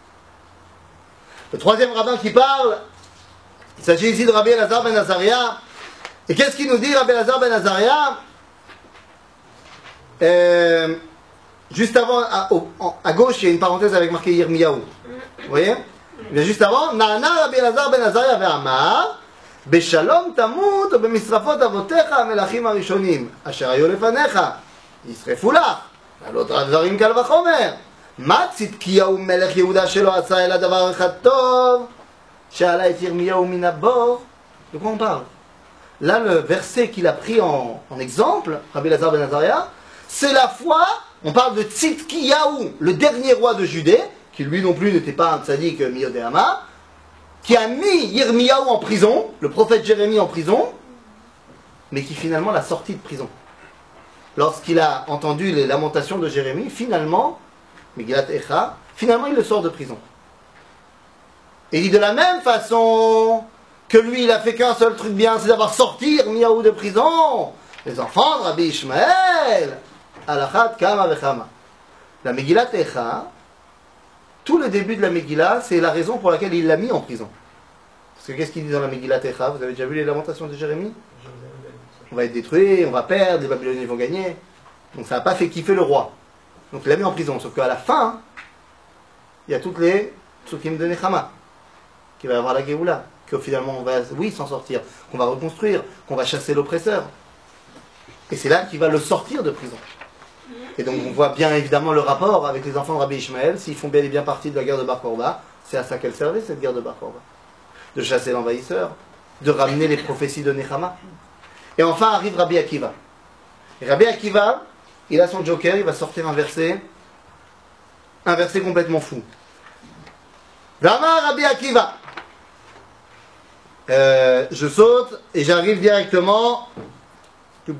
Speaker 1: Le troisième rabbin qui parle, il s'agit ici de Rabbi Elazar ben Azaria. Et qu'est-ce qu'il nous dit, Rabbi Elazar ben Azaria? Juste avant, à gauche, il y a une parenthèse avec marqué Yirmiyahu. Vous voyez? Mais juste avant, Na'ana Rabbi Elazar ben Azaria ve'amar, Beshalom tamut ou bemisrafot avotecha amelachim harishonim, asher hayu lefanecha, yisrefu lach, ve'alot dvarim kal vachomer. מה צדקיהו מלך יהודה שלא עשה אלא דבר אחד טוב שאלה את ירמיהו מן הבור? De quoi on parle? Là, le verset qu'il a pris en exemple, Rabbi Elazar ben Azaria, c'est la foi, on parle de Tzidkiyahu, le dernier roi de Judée, qui lui non plus n'était pas un tzaddik miyodéama, qui a mis Yirmiyahu en prison, le prophète Jérémie en prison, mais qui finalement l'a sorti de prison. Lorsqu'il a entendu les lamentations de Jérémie, finalement, Megillat Echa, finalement il le sort de prison. Et il dit de la même façon que lui il a fait qu'un seul truc bien, c'est d'avoir sorti Yirmiyahu de prison, les enfants de Rabbi Ishmael, Alachat Kama Vechama. La Megillat Echa, tout le début de la Megillah, c'est la raison pour laquelle il l'a mis en prison. Parce que qu'est-ce qu'il dit dans la Megillat Echa? Vous avez déjà vu les lamentations de Jérémie? On va être détruit, on va perdre, les Babyloniens vont gagner. Donc ça n'a pas fait kiffer le roi. Donc il l'a mis en prison, sauf qu'à la fin, il y a toutes les psukim de Nechama, qu'il va y avoir la Géoula, que finalement on va, oui, s'en sortir, qu'on va reconstruire, qu'on va chasser l'oppresseur. Et c'est là qu'il va le sortir de prison. Et donc on voit bien évidemment le rapport avec les enfants de Rabbi Ishmael, s'ils font bel et bien partie de la guerre de Bar Korba, c'est à ça qu'elle servait cette guerre de Bar Korba. De chasser l'envahisseur, de ramener les prophéties de Nechama. Et enfin arrive Rabbi Akiva. Et Rabbi Akiva, il a son joker, il va sortir un verset complètement fou. Vama Rabbi Akiva. Je saute et j'arrive directement. Vous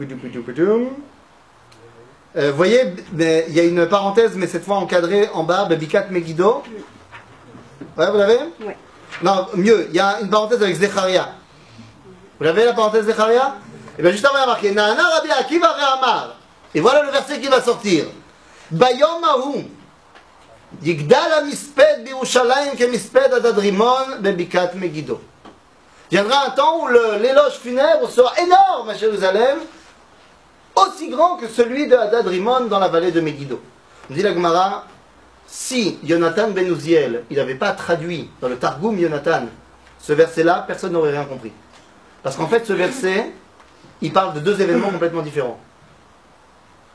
Speaker 1: voyez, il y a une parenthèse, mais cette fois encadrée en bas, Bikat Megiddo. Ouais, vous l'avez?
Speaker 2: Oui.
Speaker 1: Non, mieux, il y a une parenthèse avec Zecharia. Vous l'avez la parenthèse Zecharia? Et bien juste avant, il y a marqué Na'ana Rabbi Akiva ve'amar. Et voilà le verset qui va sortir. Bayom Ahu, Yigdal HaMisped Birushalayim Kemisped Adad Rimon Bebikat Megiddo. Viendra un temps où l'éloge funèbre sera énorme à Jérusalem, aussi grand que celui de Adad Rimon dans la vallée de Megiddo. On dit la Gemara, si Yonatan ben Uziel, il n'avait pas traduit dans le Targum Yonatan ce verset-là, personne n'aurait rien compris. Parce qu'en fait, ce verset, il parle de 2 événements complètement différents.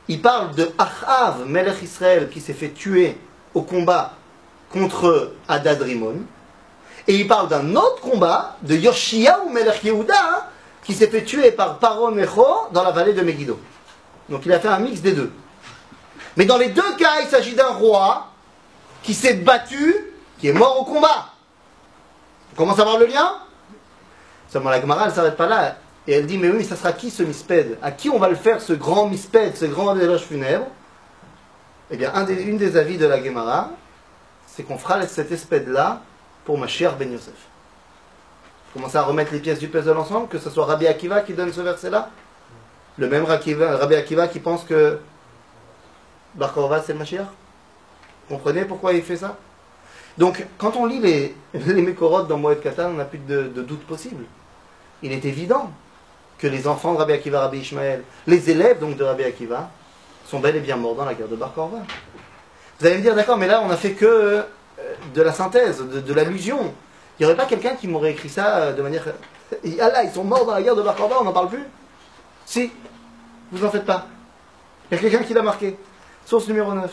Speaker 1: il parle de Achav, Melech Israël, qui s'est fait tuer au combat contre Hadad Rimon. Et il parle d'un autre combat de Yoshiyahu Melech Yehuda, qui s'est fait tuer par Paro Necho dans la vallée de Megiddo. Donc il a fait un mix des deux. Mais dans les deux cas, il s'agit d'un roi qui s'est battu, qui est mort au combat. On commence à voir le lien? Seulement la Gemara, elle ne s'arrête pas là. Et elle dit, mais oui, ça sera qui ce misped? À qui on va le faire, ce grand misped, ce grand éloge funèbre? Eh bien, une des avis de la Gemara, c'est qu'on fera cet espède-là pour Mashiach ben Yosef. Commencer à remettre les pièces du puzzle ensemble, que ce soit Rabbi Akiva qui donne ce verset-là, le même Rabbi Akiva qui pense que Bar Korva c'est le Mashiach. Vous comprenez pourquoi il fait ça? Donc, quand on lit les Mekorot dans Moed Katan, on n'a plus de doute possible. Il est évident que les enfants de Rabbi Akiva, Rabbi Ishmael, les élèves donc de Rabbi Akiva, sont bel et bien morts dans la guerre de Bar Korva. Vous allez me dire, d'accord, mais là on a fait que de la synthèse, de l'allusion. Il n'y aurait pas quelqu'un qui m'aurait écrit ça de manière... Ah là, ils sont morts dans la guerre de Bar Korva, on n'en parle plus? Si, vous en faites pas. Il y a quelqu'un qui l'a marqué. Source numéro 9.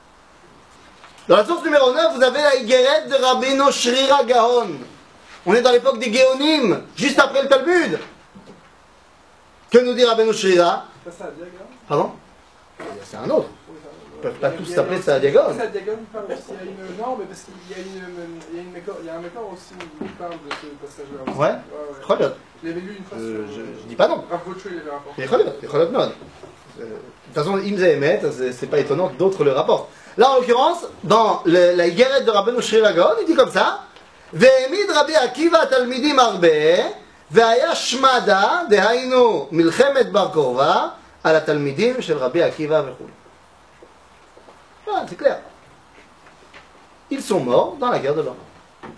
Speaker 1: Dans la source numéro 9, vous avez la Higueret de Rabbeinu Shrira Gaon. On est dans l'époque des Géonim, juste après le Talmud. Que nous dit Rabbeinu Shrira?
Speaker 3: C'est pas ça, diagramme?
Speaker 1: Pardon? C'est un autre. Ils ne peuvent pas tous s'appeler ça Diagon.
Speaker 3: Ça, diagramme, il parle aussi. Il y a une... Non, mais parce qu'il y a un mécor aussi où il parle de ce passage-là.
Speaker 1: Ouais. Cholot.
Speaker 3: Je l'avais lu une fois
Speaker 1: Je dis pas non.
Speaker 3: Rav Gaucho, il avait rapporté.
Speaker 1: Et Cholot non. De toute façon, Imza Emet, c'est pas étonnant que d'autres le rapportent. Là, en l'occurrence, dans la Higueret de Rabbeinu Shrira Gaon, il dit comme ça: Ve'emid Rabbi Akiva talmidim arbe, ve'aya shmada dehainu milchemet bar korva à la talmidim shel Rabbi Akiva vechou. Voilà, c'est clair. Ils sont morts dans la guerre de Bar Korva.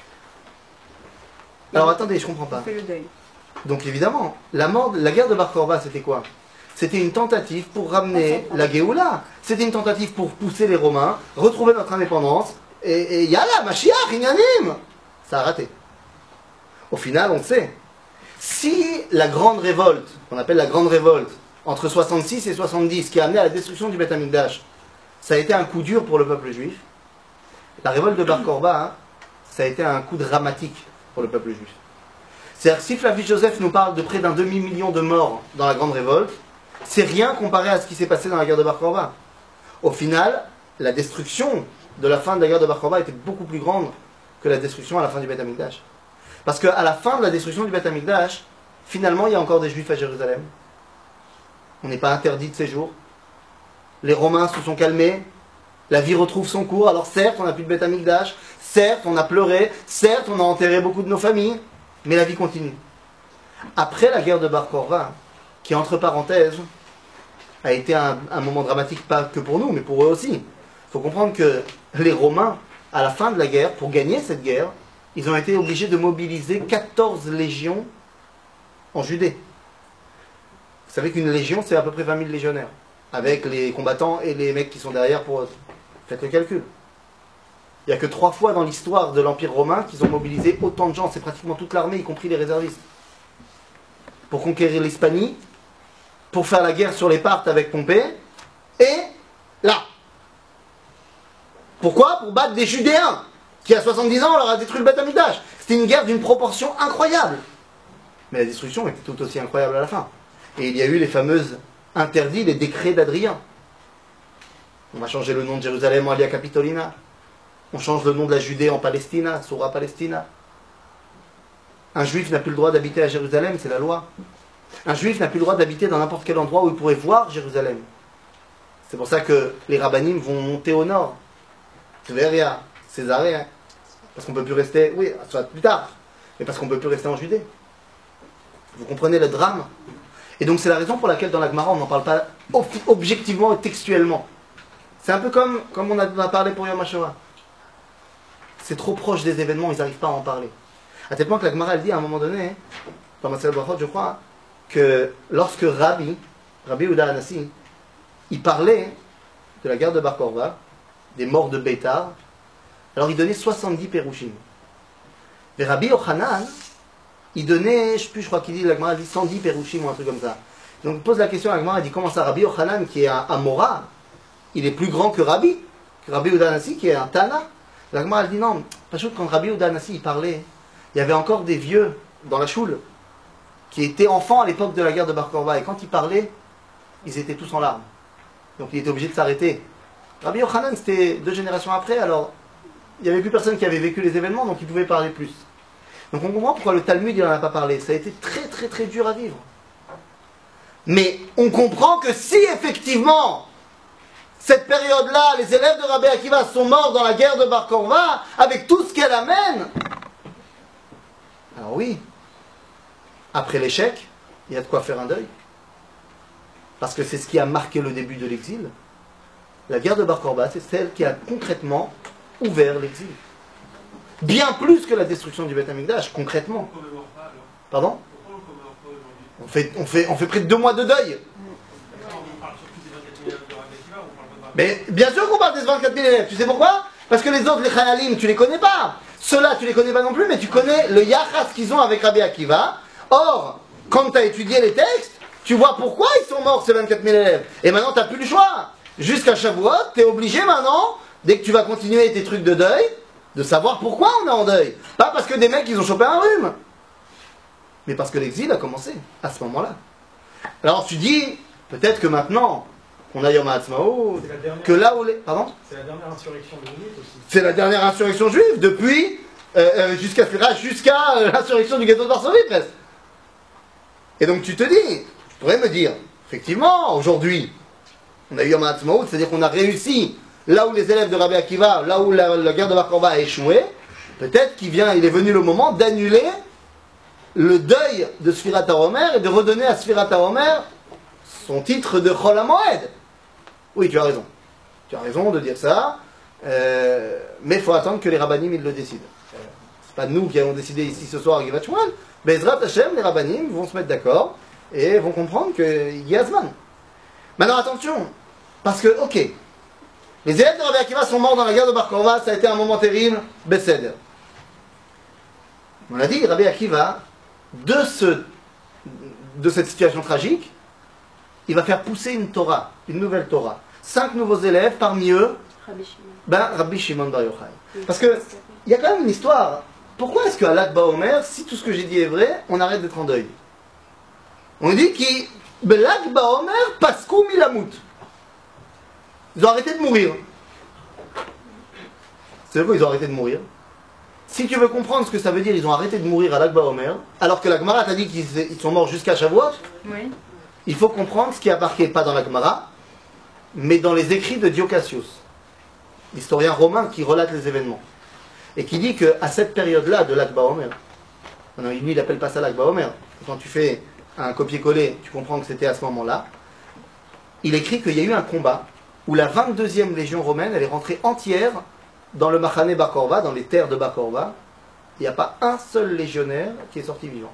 Speaker 1: Alors attendez, je comprends pas.
Speaker 2: On fait le deuil.
Speaker 1: Donc évidemment, la guerre de Bar Korva, c'était quoi? C'était une tentative pour ramener la Géoula. C'était une tentative pour pousser les Romains, retrouver notre indépendance, et yalla, Mashiach, Inyanim. Ça a raté. Au final, on sait. Si la grande révolte, qu'on appelle la grande révolte, entre 66 et 70, qui a amené à la destruction du Beth Amikdash, ça a été un coup dur pour le peuple juif. La révolte de Bar Korva, ça a été un coup dramatique pour le peuple juif. C'est-à-dire que si Flavius Joseph nous parle de près d'un demi-million de morts dans la grande révolte, c'est rien comparé à ce qui s'est passé dans la guerre de Bar Korva. Au final, la destruction de la fin de la guerre de Bar Korva était beaucoup plus grande que la destruction à la fin du Beth Amikdash. Parce qu'à la fin de la destruction du Beth Amikdash, finalement, il y a encore des Juifs à Jérusalem. On n'est pas interdit de séjour. Les Romains se sont calmés. La vie retrouve son cours. Alors certes, on n'a plus de Beth Amikdash. Certes, on a pleuré. Certes, on a enterré beaucoup de nos familles. Mais la vie continue. Après la guerre de Bar Korva, qui entre parenthèses a été un moment dramatique, pas que pour nous, mais pour eux aussi. Il faut comprendre que les Romains, à la fin de la guerre, pour gagner cette guerre, ils ont été obligés de mobiliser 14 légions en Judée. Vous savez qu'une légion, c'est à peu près 20 000 légionnaires, avec les combattants et les mecs qui sont derrière pour eux. Faites le calcul. Il n'y a que 3 fois dans l'histoire de l'Empire romain qu'ils ont mobilisé autant de gens. C'est pratiquement toute l'armée, y compris les réservistes. Pour conquérir l'Hispanie, pour faire la guerre sur les Parthes avec Pompée, et là. Pourquoi? Pour battre des Judéens, qui à 70 ans, on leur a détruit le Beth Amikdash. C'était une guerre d'une proportion incroyable. Mais la destruction était tout aussi incroyable à la fin. Et il y a eu les fameuses interdits, les décrets d'Adrien. On va changer le nom de Jérusalem en Alia Capitolina. On change le nom de la Judée en Palestina, Sura Palestina. Un juif n'a plus le droit d'habiter à Jérusalem, c'est la loi. Un juif n'a plus le droit d'habiter dans n'importe quel endroit où il pourrait voir Jérusalem. C'est pour ça que les rabbinim vont monter au nord. Tveria, Césarée. Parce qu'on ne peut plus rester, oui, soit plus tard, mais parce qu'on ne peut plus rester en Judée. Vous comprenez le drame? Et donc c'est la raison pour laquelle dans la Gemara on n'en parle pas objectivement et textuellement. C'est un peu comme on a parlé pour Yom HaShoah. C'est trop proche des événements, ils n'arrivent pas à en parler. À tel point que la Gemara elle dit à un moment donné, dans Masechet Brachot je crois, que lorsque Rabbi Yehuda Hanassi, il parlait de la guerre de Bar Korva, des morts de Beitar, alors il donnait 70 Pérouchim. Mais Rabbi Yochanan, il donnait, je crois qu'il dit, la Gemara dit 110 Pérouchim ou un truc comme ça. Donc pose la question à Agmara, il dit comment ça, Rabbi Yochanan qui est un Mora, il est plus grand que Rabbi Udanassi qui est un Tana. L'Agmara elle dit non, parce que quand Rabbi Udanassi il parlait, il y avait encore des vieux dans la choule qui étaient enfants à l'époque de la guerre de Bar Korba, et quand il parlait, ils étaient tous en larmes. Donc il était obligé de s'arrêter. Rabbi Yochanan c'était 2 générations après, alors il n'y avait plus personne qui avait vécu les événements, donc il pouvait parler plus. Donc on comprend pourquoi le Talmud il n'en a pas parlé. Ça a été très très très dur à vivre. Mais on comprend que si effectivement cette période-là, les élèves de Rabbi Akiva sont morts dans la guerre de Bar Korva, avec tout ce qu'elle amène, alors oui, après l'échec, il y a de quoi faire un deuil. Parce que c'est ce qui a marqué le début de l'exil. La guerre de Bar Korba, c'est celle qui a concrètement ouvert l'exil. Bien plus que la destruction du Beth Amikdash, concrètement. Pardon ? On fait près de 2 mois de deuil. Mais bien sûr qu'on parle des 24 000 élèves. Tu sais pourquoi ? Parce que les autres, les Chayalim, tu les connais pas. Ceux-là, tu les connais pas non plus, mais tu connais le yachas qu'ils ont avec Rabbi Akiva. Or, quand tu as étudié les textes, tu vois pourquoi ils sont morts, ces 24 000 élèves. Et maintenant, tu n'as plus le choix. Jusqu'à Shavuot, tu es obligé maintenant, dès que tu vas continuer tes trucs de deuil, de savoir pourquoi on est en deuil. Pas parce que des mecs, ils ont chopé un rhume. Mais parce que l'exil a commencé à ce moment-là. Alors tu dis, peut-être que maintenant, on a Yom HaAtzmaut, que là où les... Pardon ?
Speaker 6: C'est la dernière insurrection de juifs aussi.
Speaker 1: C'est la dernière insurrection juive, depuis, jusqu'à l'insurrection du ghetto de Varsovie, presque. Et donc tu te dis, tu pourrais me dire, effectivement, aujourd'hui, on a eu Yom HaAtzmaut, c'est-à-dire qu'on a réussi, là où les élèves de Rabbi Akiva, là où la guerre de Bar Korba a échoué, peut-être il est venu le moment d'annuler le deuil de Sfirat HaOmer et de redonner à Sfirat HaOmer son titre de Chol HaMoed. Oui, tu as raison. Tu as raison de dire ça, mais il faut attendre que les rabbanim ils le décident. C'est pas nous qui allons décider ici ce soir à Givat Shmuel. Bezrat Hashem, les rabbanim vont se mettre d'accord et vont comprendre qu'il y a Zman. Maintenant attention, parce que, ok, les élèves de Rabbi Akiva sont morts dans la guerre de Bar Korva, ça a été un moment terrible, Besséder. On l'a dit, Rabbi Akiva, de cette situation tragique, il va faire pousser une Torah, une nouvelle Torah. 5 nouveaux élèves, parmi eux, Rabbi Shimon Bar Yochai. Parce que, il y a quand même une histoire. Pourquoi est-ce qu'à Lag BaOmer, si tout ce que j'ai dit est vrai, on arrête d'être en deuil? On dit qu'il Lag BaOmer Paskou Milamut. Ils ont arrêté de mourir. C'est quoi ils ont arrêté de mourir? Si tu veux comprendre ce que ça veut dire, ils ont arrêté de mourir à Lag BaOmer, alors que la Gemara t'a dit qu'ils sont morts jusqu'à Shavuot.
Speaker 2: Oui.
Speaker 1: Il faut comprendre ce qui a marqué, pas dans la Gemara, mais dans les écrits de Diocasius, l'historien romain qui relate les événements. Et qui dit qu'à cette période-là de Lag BaOmer, lui il appelle pas ça Lag BaOmer, quand tu fais un copier-coller, tu comprends que c'était à ce moment-là, il écrit qu'il y a eu un combat où la 22e légion romaine, elle est rentrée entière dans le Machane Bar Korva, dans les terres de Bar Korva. Il n'y a pas un seul légionnaire qui est sorti vivant.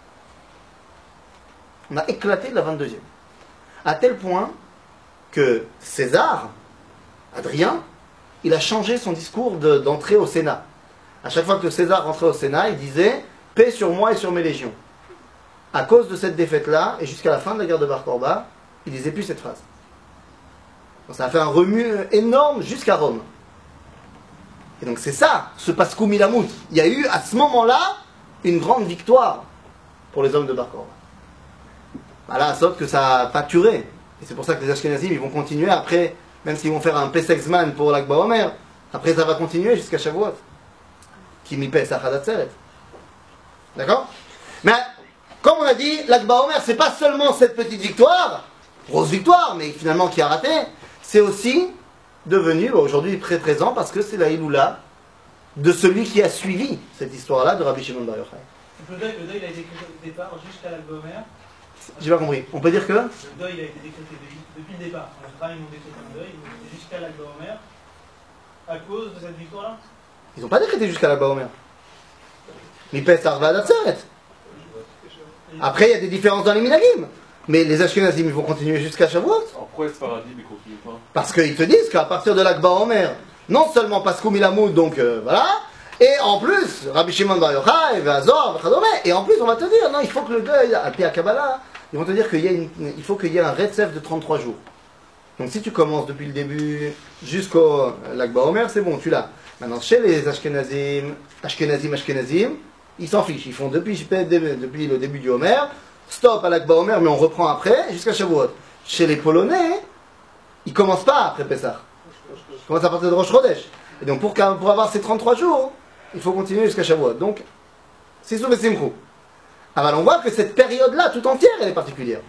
Speaker 1: On a éclaté de la 22e. À tel point que César, Adrien, il a changé son discours d'entrée au Sénat. À chaque fois que César rentrait au Sénat, il disait « Paix sur moi et sur mes légions ». À cause de cette défaite-là, et jusqu'à la fin de la guerre de Bar Korba, il disait plus cette phrase. Donc ça a fait un remue énorme jusqu'à Rome. Et donc c'est ça, ce Paskou Milamut. Il y a eu à ce moment-là une grande victoire pour les hommes de Bar Korba. Voilà, sauf que ça n'a pas duré. Et c'est pour ça que les Ashkenazim ils vont continuer après, même s'ils vont faire un Pesach Zman pour l'Ag BaOmer, après ça va continuer jusqu'à Shavuot. Qui mi Pesach Hadatzeret. D'accord? Mais, comme on a dit, l'Ag BaOmer, c'est pas seulement cette petite victoire, grosse victoire, mais finalement qui a raté, c'est aussi devenu aujourd'hui très présent parce que c'est la Iloula de celui qui a suivi cette histoire-là de Rabbi Shimon Bar Yochai.
Speaker 5: Le deuil il a été décrété au départ jusqu'à l'Ag BaOmer.
Speaker 1: J'ai pas compris. On peut dire que
Speaker 5: Le deuil il a été décrété depuis le départ. En général, ils m'ont décrété un deuil jusqu'à l'Ag BaOmer à cause de cette victoire-là.
Speaker 1: ils n'ont pas décrété jusqu'à l'Ag BaOmer. Mi Pesach Hadatzeret. Après, il y a des différences dans les minagim. Mais les Ashkenazim, ils vont continuer jusqu'à Shavuot.
Speaker 7: Alors pourquoi les Sfaradim ils continuent pas?
Speaker 1: Parce qu'ils te disent qu'à partir de l'Ag BaOmer, non seulement Paskou Milamoud, donc voilà, et en plus, Rabbi Shimon Bar Yochai, Azor, et en plus, on va te dire, non, il faut que le deuil, à Pia Kabbalah, ils vont te dire qu'il faut qu'il y ait un Retsef de 33 jours. Donc si tu commences depuis le début jusqu'au Lag BaOmer, c'est bon, tu l'as. Maintenant, chez les Ashkenazim, ils s'en fichent. Ils font depuis le début du Homer, stop à Lag BaOmer, mais on reprend après, jusqu'à Shavuot. Chez les Polonais, ils commencent pas après Pessah. Ils commencent à partir de Rosh Chodesh. Et donc pour avoir ces 33 jours, il faut continuer jusqu'à Shavuot. Donc, c'est sous Simchou. Alors on voit que cette période-là, tout entière, elle est particulière.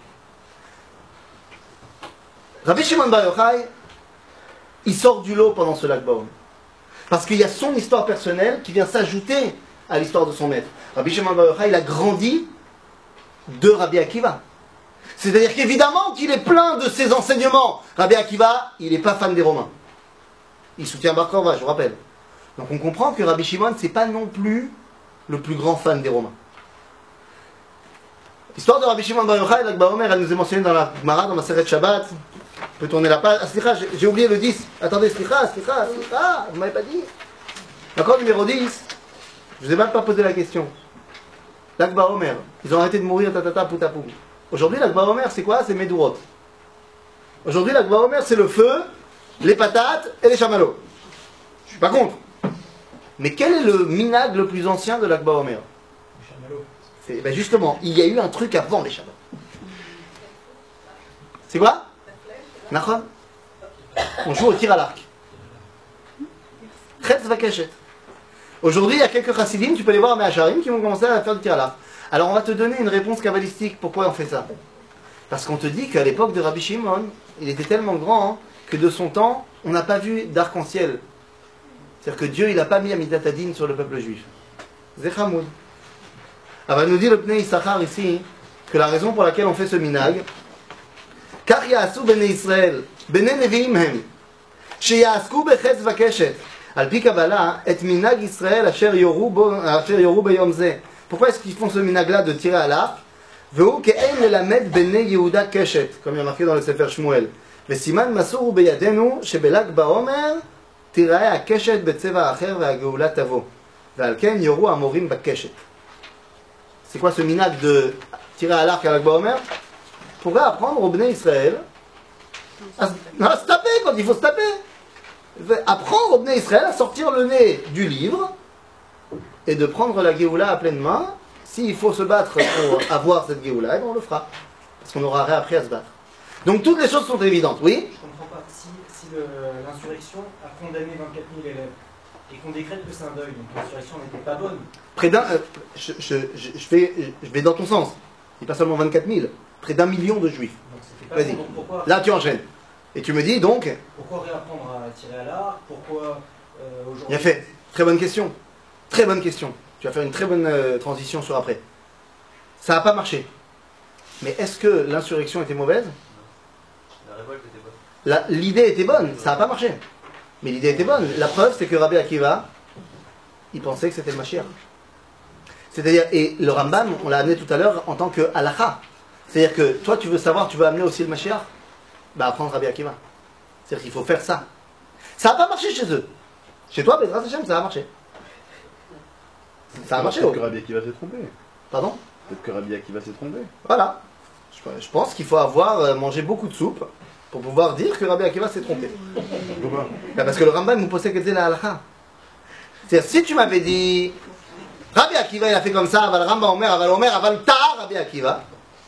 Speaker 1: Rabbi Shimon Bar Yochai, il sort du lot pendant ce Lag BaOmer. Parce qu'il y a son histoire personnelle qui vient s'ajouter à l'histoire de son maître. Rabbi Shimon Bar Yochai, il a grandi de Rabbi Akiva. C'est-à-dire qu'évidemment qu'il est plein de ses enseignements. Rabbi Akiva, il n'est pas fan des Romains. Il soutient Bar Korva, je vous rappelle. Donc on comprend que Rabbi Shimon, c'est pas non plus le plus grand fan des Romains. L'histoire de Rabbi Shimon Bar Yochai, Lag BaOmer, elle nous est mentionnée dans la Gemara, dans la Maseret Shabbat. On peut tourner la page. Ah, slicha, j'ai oublié le 10. Attendez, slicha, vous m'avez pas dit. D'accord, numéro 10. Je vous ai même pas posé la question. Lag BaOmer, ils ont arrêté de mourir, tatata, poutapou. Aujourd'hui, Lag BaOmer, c'est quoi? C'est Medurot. Aujourd'hui, Lag BaOmer, c'est le feu, les patates et les chamallows. Je suis pas contre. Mais quel est le minag le plus ancien de Lag BaOmer? Ben justement, il y a eu un truc avant les chamallows. C'est quoi? Nachon? On joue au tir à l'arc. Chetz vakeshet. Aujourd'hui, il y a quelques chassidim, tu peux les voir à Me'acharim, qui vont commencer à faire du tir à l'arc. Alors on va te donner une réponse kabbalistique. Pourquoi on fait ça? Parce qu'on te dit qu'à l'époque de Rabbi Shimon, il était tellement grand que de son temps, on n'a pas vu d'arc-en-ciel. C'est-à-dire que Dieu, il n'a pas mis Amidat Adin sur le peuple juif. Zechamoud. Alors il nous dit le Pnei Issachar ici, que la raison pour laquelle on fait ce minag, car ya'asu bnei Israël, bnei nevi'im hem, sheya'asku bechetz vakeshet, al pi Kabbalah, et minag Israël asher yoru beyom zeh. Pourquoi est-ce qu'ils font ce minag-là de tirer à l'arc? Ve'hu ke'en lelamed bnei Yehuda keshet, comme il y a marqué dans le Sefer Shmuel. Ve'siman masur beyadenu, shebelag ba'omer, tirae hakeshet betzeva acher ve'hageula tavo. Ve'al ken yoru amorim bakeshet. C'est quoi ce minag de tirer à l'arc à Lag BaOmer? Pour apprendre au Bnei Israël à se taper quand il faut se taper. Apprendre au Bnei Israël à sortir le nez du livre et de prendre la Géoula à pleine main. S'il faut se battre pour avoir cette Géoula, on le fera. Parce qu'on aura réappris à se battre. Donc toutes les choses sont évidentes, oui?
Speaker 8: Je ne comprends pas. Si l'insurrection a condamné 24 000 élèves et qu'on décrète que c'est un deuil, donc l'insurrection n'était pas bonne.
Speaker 1: Près d'un, je vais dans ton sens. Il n'y a pas seulement 24 000, près d'1 million de juifs. Vas-y.
Speaker 8: Pourquoi,
Speaker 1: là, tu enchaînes. Et tu me dis donc.
Speaker 8: Pourquoi réapprendre à tirer à l'arc? Pourquoi aujourd'hui.
Speaker 1: Bien fait. Très bonne question. Très bonne question. Tu vas faire une très bonne transition sur après. Ça n'a pas marché. Mais est-ce que l'insurrection était mauvaise?
Speaker 7: La révolte était bonne.
Speaker 1: L'idée était bonne. Ça n'a pas marché. Mais l'idée était bonne. La preuve, c'est que Rabbi Akiva, il pensait que c'était le Mashiach. C'est-à-dire, et le Rambam, on l'a amené tout à l'heure en tant que halakha. C'est-à-dire que toi, tu veux savoir, tu veux amener aussi le Mashiach? Bah, apprendre Rabbi Akiva. C'est-à-dire qu'il faut faire ça. Ça n'a pas marché chez eux. Chez toi, Bezrat Hashem, ça a marché. Ça a marché.
Speaker 9: Peut-être que Rabbi Akiva s'est trompé.
Speaker 1: Pardon?
Speaker 9: Peut-être que Rabbi Akiva s'est trompé.
Speaker 1: Voilà. Je pense qu'il faut avoir mangé beaucoup de soupe pour pouvoir dire que Rabbi Akiva s'est trompé.
Speaker 9: Pourquoi?
Speaker 1: Bah, parce que le Rambam nous posait que c'est la halakha. C'est-à-dire, si tu m'avais dit Rabbi Akiva, il a fait comme ça, aval Rambam Omer, aval Ta, Rabbi Akiva.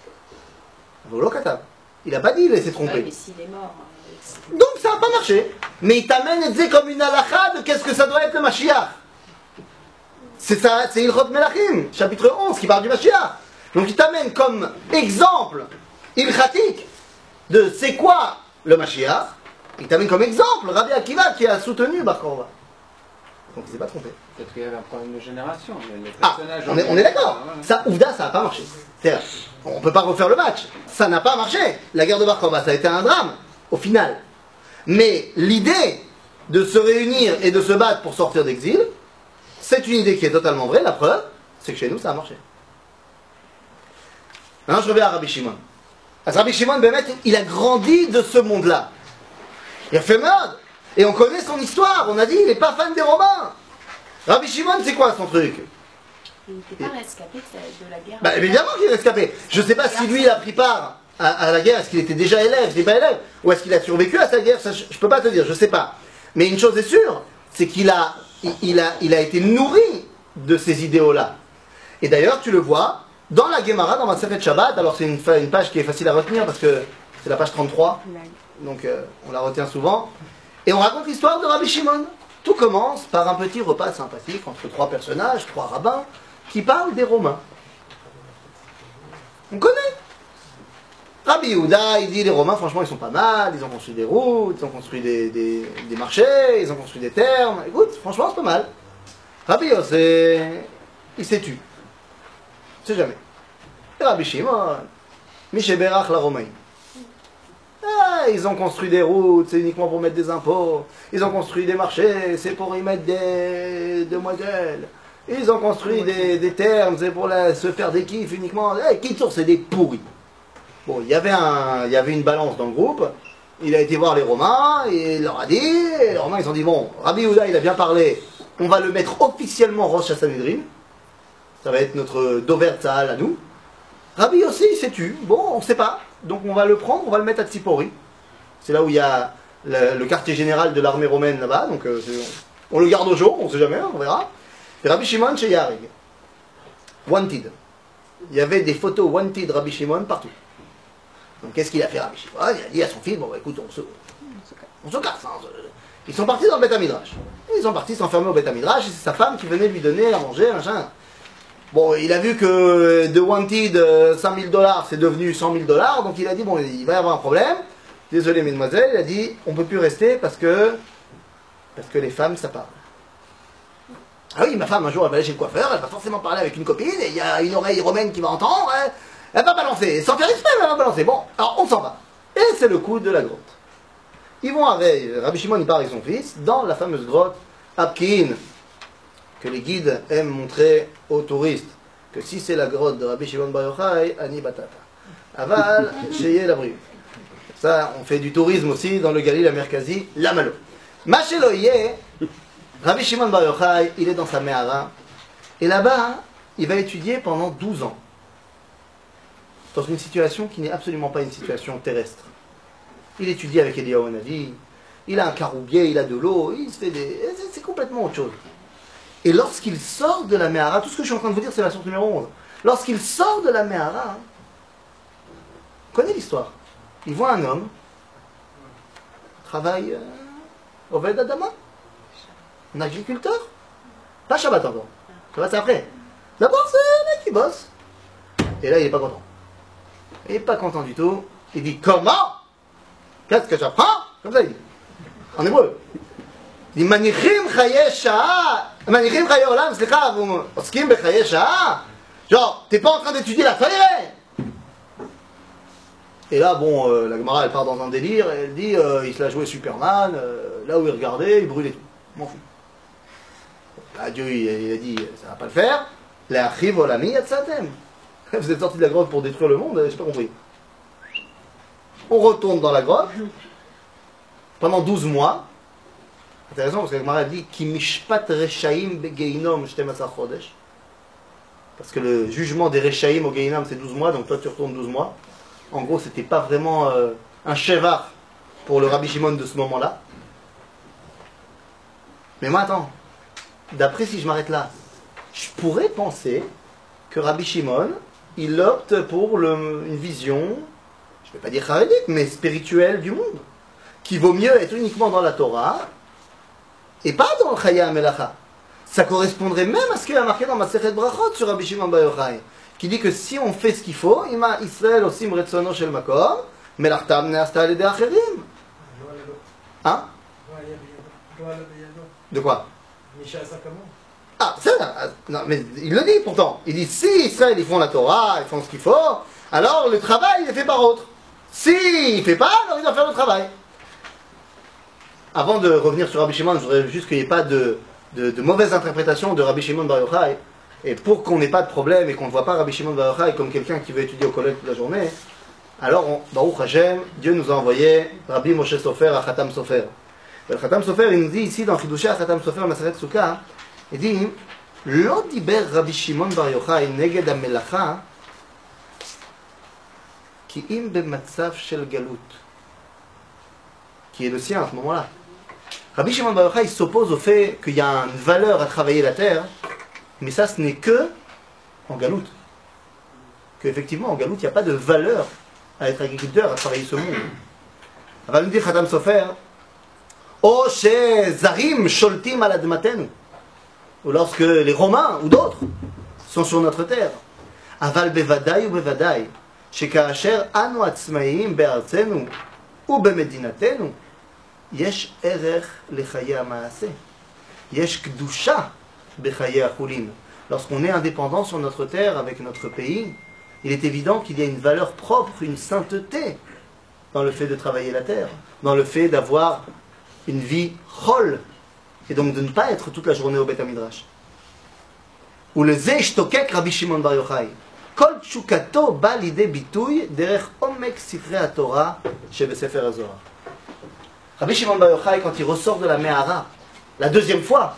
Speaker 1: Il n'a pas dit, il s'est trompé.
Speaker 2: Mais s'il est mort.
Speaker 1: Donc ça n'a pas marché. Mais il t'amène et dit comme une halakha de qu'est-ce que ça doit être le Mashiach. C'est ça, c'est Ilchot Melachim, chapitre 11, qui parle du Mashiach. Donc il t'amène comme exemple ilchatique de c'est quoi le Mashiach. Il t'amène comme exemple Rabbi Akiva qui a soutenu Bar Korva. Donc il s'est pas trompé.
Speaker 10: Peut-être qu'il y avait un problème de génération.
Speaker 1: On est d'accord. Ça, Ouvda, ça n'a pas marché. C'est-à-dire, on ne peut pas refaire le match. Ça n'a pas marché. La guerre de Bar Korva, ça a été un drame, au final. Mais l'idée de se réunir et de se battre pour sortir d'exil, c'est une idée qui est totalement vraie. La preuve, c'est que chez nous, ça a marché. Maintenant, je reviens à Rabbi Shimon. Rabbi Shimon, Bémet, il a grandi de ce monde-là. Il a fait merde. Et on connaît son histoire. On a dit, il n'est pas fan des Romains. Rabbi Shimon, c'est quoi son truc?
Speaker 2: Il n'était pas rescapé de la guerre.
Speaker 1: Bah, évidemment qu'il est rescapé. Je ne sais pas si lui il a pris part à la guerre, est-ce qu'il était déjà élève, il n'était pas élève, ou est-ce qu'il a survécu à sa guerre, ça, je ne peux pas te dire, je ne sais pas. Mais une chose est sûre, c'est qu'il a été nourri de ces idéaux-là. Et d'ailleurs, tu le vois, dans la Gemara, dans Masechet Shabbat, alors c'est une page qui est facile à retenir parce que c'est la page 33, donc on la retient souvent, et on raconte l'histoire de Rabbi Shimon. Tout commence par un petit repas sympathique entre trois personnages, trois rabbins, qui parlent des Romains. On connaît. Rabbi Yehuda, il dit les Romains, franchement, ils sont pas mal, ils ont construit des routes, ils ont construit des marchés, ils ont construit des thermes. Écoute, franchement, c'est pas mal. Rabbi Yossé, il s'est tu. On sait jamais. Et Rabbi Shimon, Mishéberach la Romaine. Ah, ils ont construit des routes, c'est uniquement pour mettre des impôts. Ils ont construit des marchés, c'est pour y mettre des demoiselles. Ils ont construit des thermes, c'est pour se faire des kiffs uniquement. Kitsour, c'est des pourris. Bon, il y avait une balance dans le groupe. Il a été voir les Romains et il leur a dit. Et les Romains, ils ont dit bon, Rabbi Yehuda, il a bien parlé. On va le mettre officiellement Rosh Hashanah. Ça va être notre Dover Tzahal à nous. Rabbi aussi, il s'est tu. Bon, on ne sait pas. Donc on va le prendre, on va le mettre à Tzipori. C'est là où il y a le quartier général de l'armée romaine là-bas. Donc on le garde au jour, on ne sait jamais, on verra. Et Rabbi Shimon chez Yarig. Wanted. Il y avait des photos Wanted Rabbi Shimon partout. Donc qu'est-ce qu'il a fait Rabbi Shimon? Il a dit à son fils, bon bah, écoute, on se casse. Hein. Ils sont partis dans le Beth Midrash. Ils sont partis s'enfermer au Beth Midrash et c'est sa femme qui venait lui donner à manger, machin. Bon, il a vu que de Wanted, $5,000, c'est devenu $100,000, donc il a dit, bon, il va y avoir un problème. Désolé, mesdemoiselles, il a dit, on ne peut plus rester parce que les femmes, ça parle. Ah oui, ma femme, un jour, elle va aller chez le coiffeur, elle va forcément parler avec une copine, et il y a une oreille romaine qui va entendre, elle va balancer, sans faire exprès, elle va balancer. Bon, alors on s'en va. Et c'est le coup de la grotte. Ils vont avec, Rabbi Shimon, il part avec son fils, dans la fameuse grotte Apkin, que les guides aiment montrer aux touristes, que si c'est la grotte de Rabbi Shimon Bar Yochai, Ani Batata. Aval, Sheye la Bru. Ça, on fait du tourisme aussi dans le Galil, la Merkazi, la Malo. Macheloye, Rabbi Shimon Bar Yochai, il est dans sa Mehara, et là-bas, il va étudier pendant 12 ans. Dans une situation qui n'est absolument pas une situation terrestre. Il étudie avec Eliyahu Hanavi, il a un caroubier, il a de l'eau, il se fait c'est complètement autre chose. Et lorsqu'il sort de la Mehara, tout ce que je suis en train de vous dire, c'est la source numéro 11. Lorsqu'il sort de la Mehara, vous connaissez l'histoire. Il voit un homme, travaille au Ved Adama, un agriculteur. Pas Shabbat encore. Shabbat c'est après. D'abord, c'est un mec qui bosse. Et là, il n'est pas content. Il n'est pas content du tout. Il dit, comment? Qu'est-ce que j'apprends? Comme ça, il dit. En hébreu. Il dit, Manichim chaye sha'a. Manichim chaye olam, slicha, vous oskim bechaye sha'a. Genre, t'es pas en train d'étudier la feuille. Et là, bon, la Gemara, elle part dans un délire, et elle dit, il se l'a joué Superman, là où il regardait, il brûlait tout. M'en fous. Là, Dieu, il a dit, ça va pas le faire. La chiv olami yatsatem. Vous êtes sortis de la grotte pour détruire le monde, j'ai pas compris. On retourne dans la grotte, pendant 12 mois. Intéressant, parce que la Gemara dit, Ki mishpat rechaim begeinom shtemasa chodesh. Parce que le jugement des rechaim au Geinam, c'est 12 mois, donc toi tu retournes 12 mois. En gros, c'était pas vraiment un chevar pour le Rabbi Shimon de ce moment-là. Mais moi, attends, d'après si je m'arrête là, je pourrais penser que Rabbi Shimon, il opte pour une vision, je ne vais pas dire charédique, mais spirituelle du monde, qui vaut mieux être uniquement dans la Torah et pas dans le Chaya Melacha. Ça correspondrait même à ce qu'il y a marqué dans Masechet Brachot sur Rabbi Shimon Bar Yochai, qui dit que si on fait ce qu'il faut, Ima Israël osim retzono shel makom, melachtam ne'asta al yedei acherim. Hein? De quoi? Ah, c'est ça. Non, mais il le dit pourtant. Il dit si Israël ils font la Torah, ils font ce qu'il faut, alors le travail il est fait par autre. Si il ne fait pas, alors il doit faire le travail. Avant de revenir sur Rabbi Shimon, je voudrais juste qu'il n'y ait pas de mauvaise interprétation de Rabbi Shimon Bar Yochai. Et pour qu'on n'ait pas de problème et qu'on ne voit pas Rabbi Shimon Bar Yochai comme quelqu'un qui veut étudier au collège toute la journée, alors, Baruch Hashem, Dieu nous a envoyé Rabbi Moshe Sofer à Khatam Sofer. Le Khatam Sofer, il nous dit ici dans Chidushé à Khatam Sofer, Maseret Souka, il dit לא דיבר רבי שמעון בר יוחאי נגד המלאכה כי אם במצב של גלות, qui est le sien à ce moment-là. Rabbi Shimon Bar Yochai s'oppose au fait qu'il y a une valeur à travailler la terre, mais ça ce n'est que en galoute. Qu'effectivement en galoute il n'y a pas de valeur à être agriculteur, à travailler ce monde. Va nous dire Khatam Sofer, O she zarim sholtim al admatenu, ou lorsque les Romains ou d'autres sont sur notre terre. Aval bevadai ou bevadai, shekaasher anu atzmaim be'artzenu ou be'medinatenu, yesh erech lechaye ha'maaseh, yesh kdusha bechaye ha'chulin. Lorsqu'on est indépendant sur notre terre avec notre pays, il est évident qu'il y a une valeur propre, une sainteté dans le fait de travailler la terre, dans le fait d'avoir une vie chol, et donc de ne pas être toute la journée au Beth Midrash. Ou le Zeish Tokek Rabbi Shimon Bar Yochai, Kol Tchukato ba lidei bituy derech omek sifrei haTorah shebesefer haZohar. Rabbi Shimon Bar Yochai, quand il ressort de la Mehara, la deuxième fois,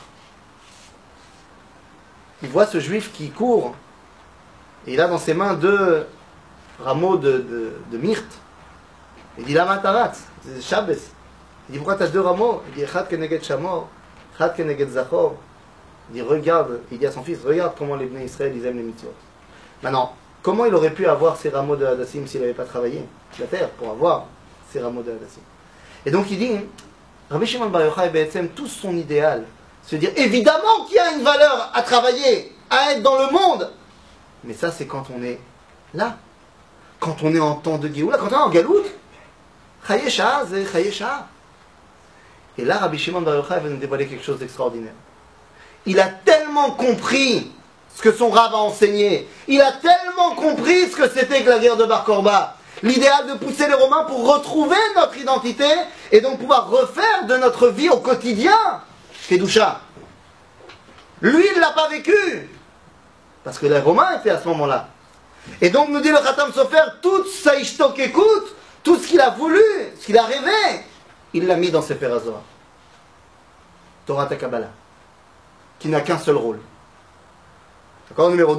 Speaker 1: il voit ce juif qui court, et il a dans ses mains 2 rameaux de myrte. Il dit Lama taratz, c'est Shabbos. Il dit pourquoi tu as 2 rameaux? Il dit Echad keneged shamor, Echad keneged zachor. Il dit regarde, il dit à son fils, regarde comment les Bnei Israël ils aiment les mitzvot. Maintenant, comment il aurait pu avoir ces rameaux de hadassim s'il n'avait pas travaillé la terre pour avoir ces rameaux de hadassim? Et donc il dit, Rabbi Shimon Bar Yochai Be'etzem, tout son idéal, se dire évidemment qu'il y a une valeur à travailler, à être dans le monde, mais ça c'est quand on est là, quand on est en temps de Géoula, quand on est en galoute, Chaye Shah, c'est Chaye Shah. Et là Rabbi Shimon Bar Yochai va nous dévoiler quelque chose d'extraordinaire. Il a tellement compris ce que son Rav a enseigné, il a tellement compris ce que c'était que la guerre de Bar Korba, l'idéal de pousser les Romains pour retrouver notre identité et donc pouvoir refaire de notre vie au quotidien Kedusha. Lui, il ne l'a pas vécu parce que les Romains étaient à ce moment-là. Et donc nous dit le Khatam Sofer, tout sa ishtok écoute, tout ce qu'il a voulu, ce qu'il a rêvé, il l'a mis dans Sefer HaZohar. Torah Kabbalah, qui n'a qu'un seul rôle. D'accord, numéro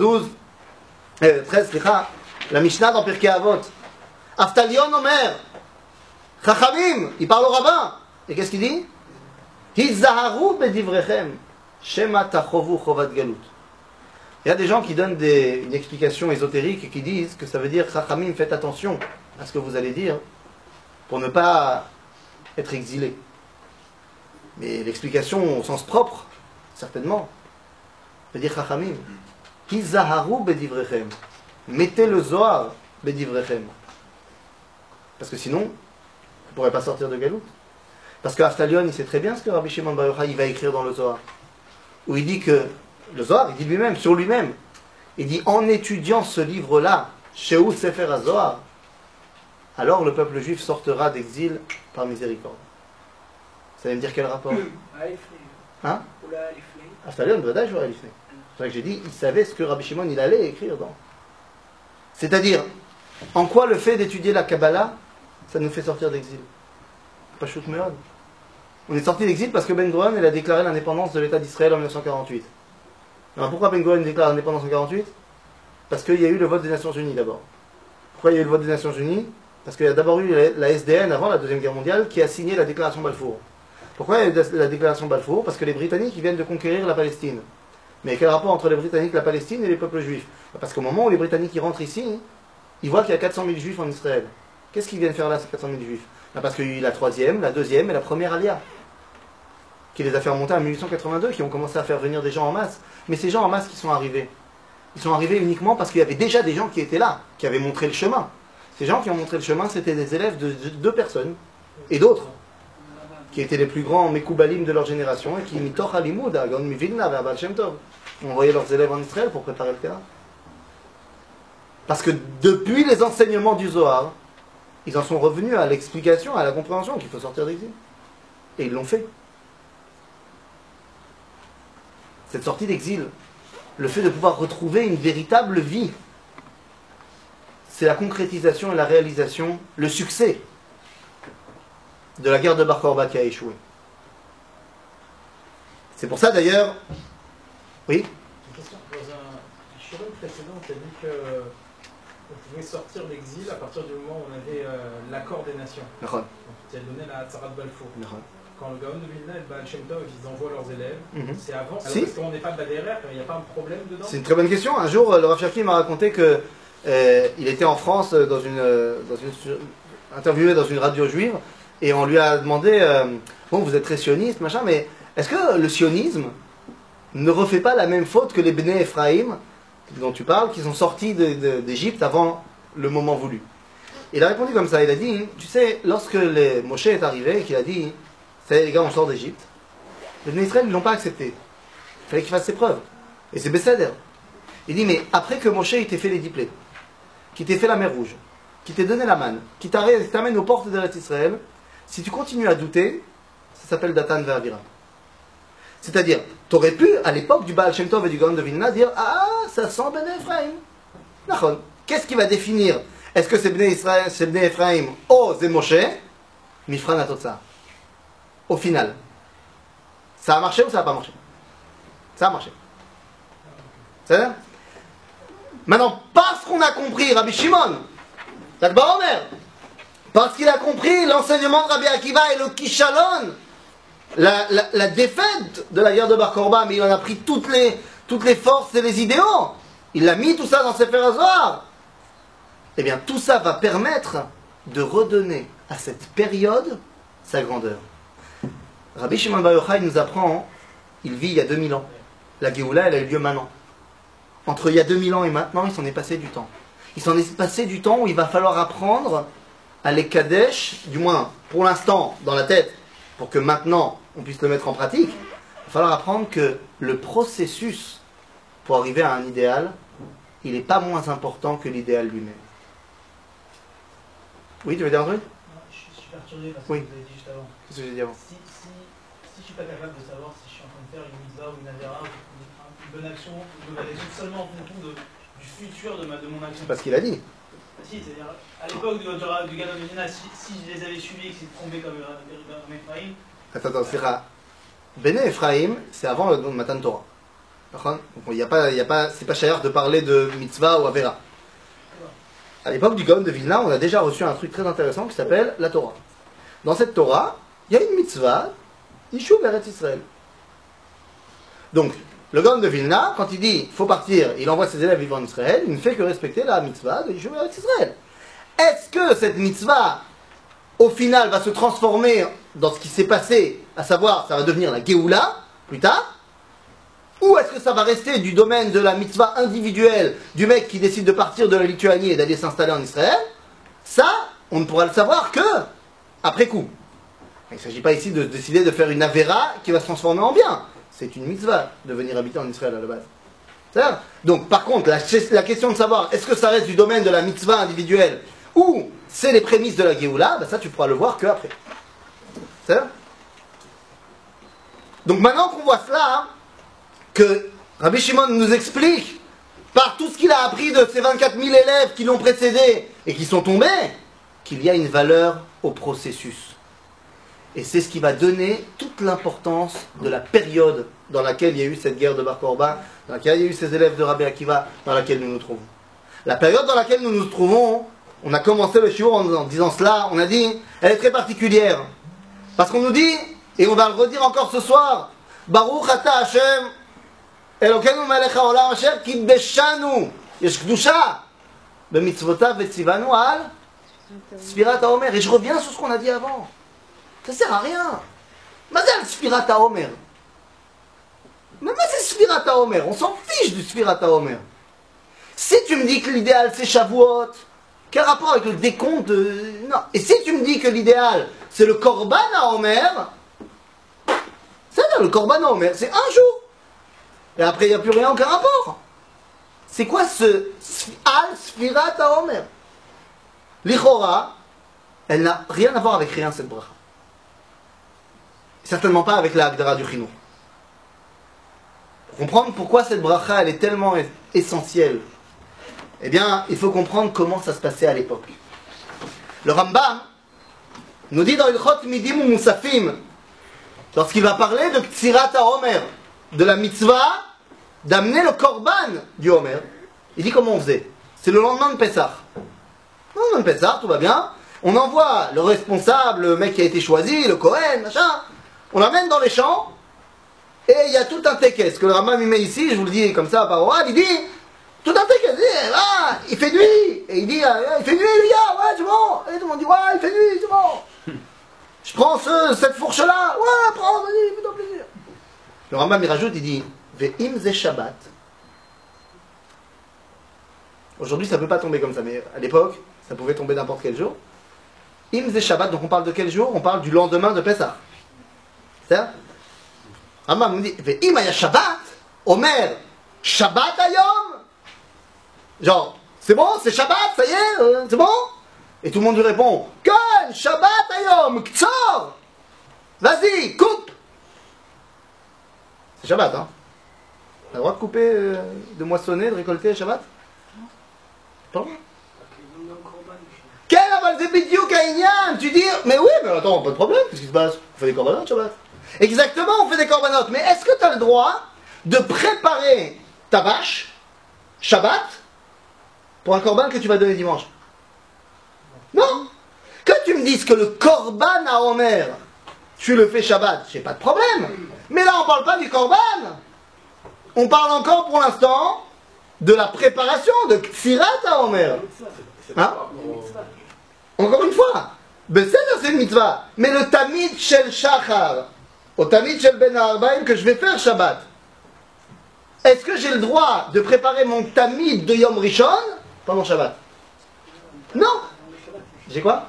Speaker 1: 13, la Mishnah dans Pirkei Avot. Aftalion Omer, Chachamim, il parle au rabbin. Et qu'est-ce qu'il dit? Hizaharu bedivrechem, shema tachovu chovat galut. Il y a des gens qui donnent une explication ésotérique et qui disent que ça veut dire Chachamim, faites attention à ce que vous allez dire pour ne pas être exilé. Mais l'explication au sens propre, certainement, veut dire Chachamim. Hizaharu bedivrechem. Mettez le Zohar bedivrechem. Parce que sinon, vous ne pourrez pas sortir de Galout. Parce que Aftalion, il sait très bien ce que Rabbi Shimon Bar Yochai il va écrire dans le Zohar. Où il dit que, le Zohar, il dit lui-même, sur lui-même, il dit en étudiant ce livre-là, Shehu Sefer HaZohar, alors le peuple juif sortira d'exil par miséricorde. Ça veut me dire quel rapport? Hein? Aftalion, Badaï, j'aurais l'ifné. C'est vrai que j'ai dit, il savait ce que Rabbi Shimon il allait écrire dans. C'est-à-dire, en quoi le fait d'étudier la Kabbalah, ça nous fait sortir d'exil? Pas choute meod. On est sorti d'exil parce que Ben Gurion a déclaré l'indépendance de l'État d'Israël en 1948. Alors pourquoi Ben Gurion déclare l'indépendance en 1948? Parce qu'il y a eu le vote des Nations Unies d'abord. Pourquoi il y a eu le vote des Nations Unies? Parce qu'il y a d'abord eu la SDN avant la Deuxième Guerre mondiale qui a signé la déclaration Balfour. Pourquoi il y a eu la déclaration Balfour? Parce que les Britanniques ils viennent de conquérir la Palestine. Mais quel rapport entre les Britanniques, la Palestine et les peuples juifs? Parce qu'au moment où les Britanniques ils rentrent ici, ils voient qu'il y a 400 000 juifs en Israël. Qu'est-ce qu'ils viennent faire là, ces 400 000 juifs? Parce qu'il y a eu la 3e, la 2e et la première alia, qui les a fait remonter en 1882, qui ont commencé à faire venir des gens en masse. Mais ces gens en masse qui sont arrivés, ils sont arrivés uniquement parce qu'il y avait déjà des gens qui étaient là, qui avaient montré le chemin. Ces gens qui ont montré le chemin, c'était des élèves de 2 personnes, et d'autres, qui étaient les plus grands Mekoubalim de leur génération, et qui, mitoch halimoud, Gaon Mivilna, vers Baal Shem Tov, ont envoyé leurs élèves en Israël pour préparer le terrain. Parce que depuis les enseignements du Zohar, ils en sont revenus à l'explication, à la compréhension qu'il faut sortir d'exil. Et ils l'ont fait. Cette sortie d'exil, le fait de pouvoir retrouver une véritable vie, c'est la concrétisation et la réalisation, le succès de la guerre de Bar Korba qui a échoué. C'est pour ça d'ailleurs, oui,
Speaker 6: question. Dans un shiur précédent, tu as dit qu'on pouvait sortir de l'exil à partir du moment où on avait l'accord des nations. Tu as donné la Hatzarat Balfour. Quand le Gaon de Vilna et le Baal Shem Tov, ils envoient leurs élèves, c'est avant. Alors, est-ce qu'on n'est pas de la DRR, il n'y a pas un problème dedans?
Speaker 1: C'est une très bonne question. Un jour, le Rav Cherki m'a raconté que il était en France interviewé dans une radio juive, et on lui a demandé bon, vous êtes très sioniste, machin, mais est-ce que le sionisme ne refait pas la même faute que les Bnei Ephraim dont tu parles, qui sont sortis d'Égypte avant le moment voulu? Il a répondu comme ça, il a dit, tu sais, lorsque Moshe est arrivé et qu'il a dit, c'est les gars, on sort d'Égypte, les Bnei Israël ne l'ont pas accepté. Il fallait qu'il fasse ses preuves. Et c'est Besséder. Il dit, mais après que Moshe il t'ait fait les 10 plaies, qu'il t'ait fait la mer rouge, qu'il t'ait donné la manne, qu'il t'amène aux portes d'Eretz Israël, si tu continues à douter, ça s'appelle Datan Ve'avira. C'est-à-dire, tu aurais pu, à l'époque du Baal Shem Tov et du Gaon de Vilna, dire, ah, ça sent Bnei Ephraim. Qu'est-ce qui va définir? Est-ce que c'est Bnei Ephraim ou c'est Moshe? Mifran Atotsa. Au final. Ça a marché ou ça n'a pas marché? Ça a marché. C'est ça? Maintenant, parce qu'on a compris Rabbi Shimon, l'Akbar Omer, parce qu'il a compris l'enseignement de Rabbi Akiva et le Kishalon, la défaite de la guerre de Bar Korba, mais il en a pris toutes les forces et les idéaux. Il a mis tout ça dans Sefer HaZohar. Eh bien, tout ça va permettre de redonner à cette période sa grandeur. Rabbi Shimon Bar Yochai nous apprend, il vit il y a 2000 ans. La Géoula, elle a eu lieu maintenant. Entre il y a 2000 ans et maintenant, il s'en est passé du temps. Il s'en est passé du temps où il va falloir apprendre à les Kadesh, du moins pour l'instant dans la tête, pour que maintenant on puisse le mettre en pratique. Il va falloir apprendre que le processus pour arriver à un idéal, il n'est pas moins important que l'idéal lui-même. Oui, tu veux dire un truc?
Speaker 5: Je suis perturbé parce que
Speaker 1: oui.
Speaker 5: vous avez dit juste avant.
Speaker 1: Qu'est-ce que j'ai dit avant?
Speaker 5: Si je ne suis pas capable de savoir si je suis en train de faire une mitzvah ou une avera, une bonne action, une mauvaise action, seulement en fonction du futur de mon action.
Speaker 1: C'est pas ce qu'il a dit.
Speaker 5: Si, c'est-à-dire, à l'époque du Gaon de Vilna, si je les avais suivis et que c'est tombé comme Ephraim.
Speaker 1: Attends, c'est Bnei Ephraim, c'est avant le Matan Torah. Donc c'est pas cher de parler de mitzvah ou avera. À l'époque du Gaon de Vilna, on a déjà reçu un truc très intéressant qui s'appelle la Torah. Dans cette Torah, il y a une mitzvah, Yishuv Eretz Israël. Donc, le Gaon de Vilna, quand il dit faut partir, il envoie ses élèves vivre en Israël, il ne fait que respecter la mitzvah de Yishuv Eretz Israël. Est-ce que cette mitzvah, au final, va se transformer dans ce qui s'est passé, à savoir, ça va devenir la Géoula, plus tard? Ou est-ce que ça va rester du domaine de la mitzvah individuelle du mec qui décide de partir de la Lituanie et d'aller s'installer en Israël? Ça, on ne pourra le savoir que après coup. Il ne s'agit pas ici de décider de faire une avera qui va se transformer en bien. C'est une mitzvah de venir habiter en Israël à la base. C'est-à-dire, donc, par contre, la question de savoir est-ce que ça reste du domaine de la mitzvah individuelle ou c'est les prémices de la Géoula, ben ça tu pourras le voir que après. C'est-à-dire? Donc maintenant qu'on voit cela, que Rabbi Shimon nous explique, par tout ce qu'il a appris de ces 24 000 élèves qui l'ont précédé et qui sont tombés, qu'il y a une valeur au processus. Et c'est ce qui va donner toute l'importance de la période dans laquelle il y a eu cette guerre de Bar Korba, dans laquelle il y a eu ces élèves de Rabbi Akiva, dans laquelle nous nous trouvons. La période dans laquelle nous nous trouvons, on a commencé le shiur en disant cela, on a dit, elle est très particulière. Parce qu'on nous dit, et on va le redire encore ce soir, Baruch Ata Hashem, Elokeinu melech haolam asher kidbeshanu, yesh kedusha, b'mitzvotav v'tzivanu al Sfirat HaOmer. Et je reviens sur ce qu'on a dit avant. Ça sert à rien. Mazal Sfirat HaOmer. Mais c'est Sfirat HaOmer. On s'en fiche du Sfirat HaOmer. Si tu me dis que l'idéal c'est Shavuot, quel rapport avec le décompte de... Non. Et si tu me dis que l'idéal c'est le Korban HaOmer, c'est-à-dire le Korban HaOmer, c'est un jour. Et après, il n'y a plus rien, aucun rapport. C'est quoi ce Al Sfirat HaOmer? L'Ichora, elle n'a rien à voir avec rien, cette bracha. Certainement pas avec la Hagdara du Chinour. Pour comprendre pourquoi cette bracha, elle est tellement essentielle, eh bien, il faut comprendre comment ça se passait à l'époque. Le Rambam nous dit dans Ilchot Midim ou Musafim, lorsqu'il va parler de Ksirat HaOmer, de la mitzvah d'amener le korban du Homer. Il dit comment on faisait. C'est le lendemain de Pessah. Le lendemain de Pessah, tout va bien. On envoie le responsable, le mec qui a été choisi, le Kohen, machin. On l'amène dans les champs. Et il y a tout un tekes que le Rambam il met ici, je vous le dis comme ça par oral, il dit tout un tekes, il dit ah, il fait nuit. Et il dit il fait nuit les gars, ouais c'est bon. Et tout le monde dit ouais il fait nuit, c'est bon. Je prends cette fourche là, ouais prends, vas-y, fais-toi plaisir. Le Rambam il rajoute, il dit ve'im ze Shabbat. Aujourd'hui ça ne peut pas tomber comme ça, mais à l'époque ça pouvait tomber n'importe quel jour. Im ze Shabbat, donc on parle de quel jour? On parle du lendemain de Pessah. C'est ça? Rambam nous dit, ve'im aya Shabbat, Omer, Shabbat ayom. Genre, c'est bon, c'est Shabbat, ça y est, c'est bon? Et tout le monde lui répond, Ken, Shabbat ayom, Ktsor. Vas-y, coupe. C'est Shabbat, hein? T'as le droit de couper, de moissonner, de récolter Shabbat? Pas le droit. Quel aval c'est bidiouk à tu dis, mais oui, mais attends, pas de problème, qu'est-ce qui se passe? On fait des corbanotes, Shabbat. Exactement, on fait des corbanotes, mais est-ce que tu as le droit de préparer ta vache, Shabbat, pour un corban que tu vas donner dimanche? Non. Que tu me dises que le corban à Omer, tu le fais Shabbat, j'ai pas de problème. Mais là, on parle pas du corban. On parle encore pour l'instant de la préparation de Ksirat à Omer. Hein? Encore une fois, c'est une mitzvah. Mais le tamid shel shachar, au tamid shel ben ha'arbaim que je vais faire Shabbat, est-ce que j'ai le droit de préparer mon tamid de Yom Rishon pendant Shabbat? Non. J'ai quoi?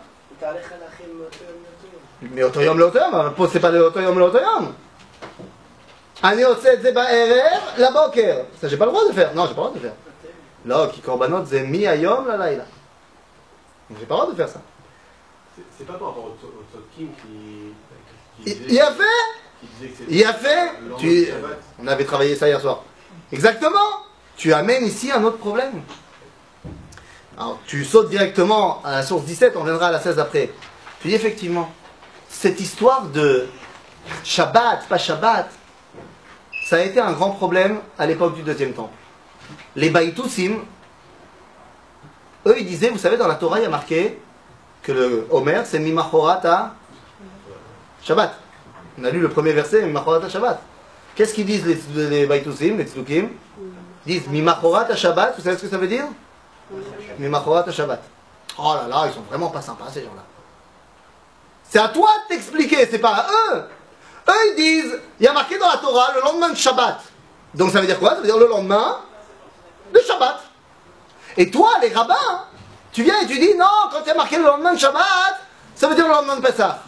Speaker 1: Mais Otoyom l'Otoyom, c'est pas le Otoyom l'Otoyom. Ani oset ze ba'erev la boker. Ça j'ai pas le droit de faire. Non, j'ai pas le droit de faire. Là, qui korbanot ze mi hayom la laila. J'ai pas le droit de faire ça.
Speaker 9: C'est pas par rapport au Tzodkim qui
Speaker 1: il a fait. Il a fait. On avait travaillé ça hier soir. Exactement. Tu amènes ici un autre problème. Alors, tu sautes directement à la source 17, on viendra à la 16 après. Tu dis effectivement, cette histoire de Shabbat, pas Shabbat, ça a été un grand problème à l'époque du deuxième temple. Les Baïtoussim, eux ils disaient, vous savez, dans la Torah il y a marqué que le Homer c'est Mimachorat à Shabbat. On a lu le premier verset, Mimachorat à Shabbat. Qu'est-ce qu'ils disent les Baïtoussim, les Tzlukim? Ils disent Mimachorat à Shabbat, vous savez ce que ça veut dire? Mimachorat à Shabbat. Oh là là, ils sont vraiment pas sympas ces gens-là. C'est à toi de t'expliquer, c'est pas à eux. Eux ils disent, il y a marqué dans la Torah le lendemain de Shabbat. Donc ça veut dire quoi? Ça veut dire le lendemain de Shabbat. Et toi, les rabbins, tu viens et tu dis, non, quand il y a marqué le lendemain de Shabbat, ça veut dire le lendemain de Pessah.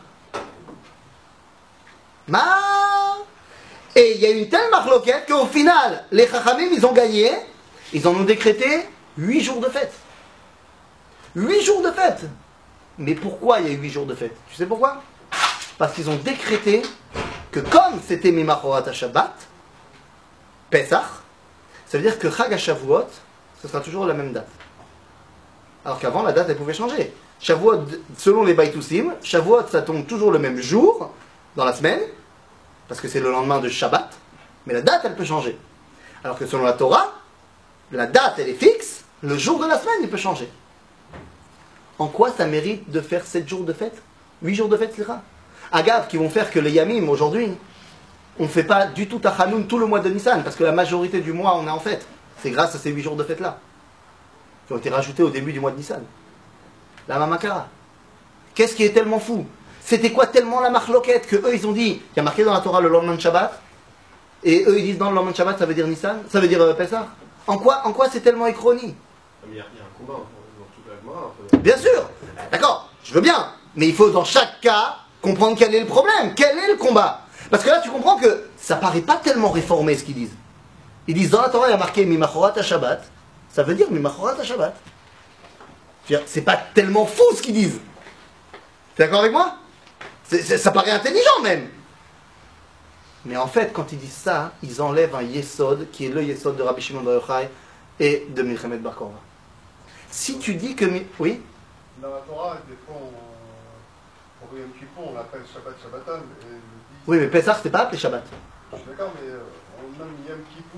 Speaker 1: Et il y a une telle marloquette qu'au final, les Chachamim, ils ont gagné, ils en ont décrété 8 jours de fête. 8 jours de fête. Mais pourquoi il y a 8 jours de fête? Tu sais pourquoi? Parce qu'ils ont décrété que comme c'était Mimachorat Shabbat, Pesach, ça veut dire que Chag HaShavuot, ce sera toujours la même date. Alors qu'avant, la date, elle pouvait changer. Shavuot, selon les Baïtoussim, Shavuot, ça tombe toujours le même jour, dans la semaine, parce que c'est le lendemain de Shabbat, mais la date, elle peut changer. Alors que selon la Torah, la date, elle est fixe, le jour de la semaine, il peut changer. En quoi ça mérite de faire 7 jours de fête? 8 jours de fête, c'est ça. Agave, qui vont faire que les Yamim, aujourd'hui, on ne fait pas du tout Tachanoun tout le mois de Nissan, parce que la majorité du mois, on est en fête. C'est grâce à ces 8 jours de fête-là, qui ont été rajoutés au début du mois de Nissan. La Mamakara. Qu'est-ce qui est tellement fou? C'était quoi tellement la marloquette que eux, ils ont dit, il y a marqué dans la Torah le lendemain de Shabbat, et eux, ils disent non, le lendemain de Shabbat, ça veut dire Nissan, ça veut dire Pessah. En quoi c'est tellement écroni?
Speaker 9: Il y a un combat dans toute la Gemara.
Speaker 1: Bien sûr, d'accord, je veux bien, mais il faut dans chaque cas comprendre quel est le problème, quel est le combat. Parce que là, tu comprends que ça paraît pas tellement réformé ce qu'ils disent. Ils disent dans la Torah, il y a marqué Mimachorat Shabbat, ça veut dire Mimachorat Shabbat. C'est pas tellement fou ce qu'ils disent. Tu es d'accord avec moi? Ça paraît intelligent même. Mais en fait, quand ils disent ça, ils enlèvent un yesod qui est le yesod de Rabbi Shimon Bar Yochai et de Milchemet Bar Korva. Si tu dis que... Oui?
Speaker 11: Dans la Torah, des fois, pour Yom Kippour, on l'appelle Shabbat Shabbaton.
Speaker 1: Oui, mais Pessah, c'était pas appelé Shabbat.
Speaker 11: Je suis d'accord, mais même Yom Kippour,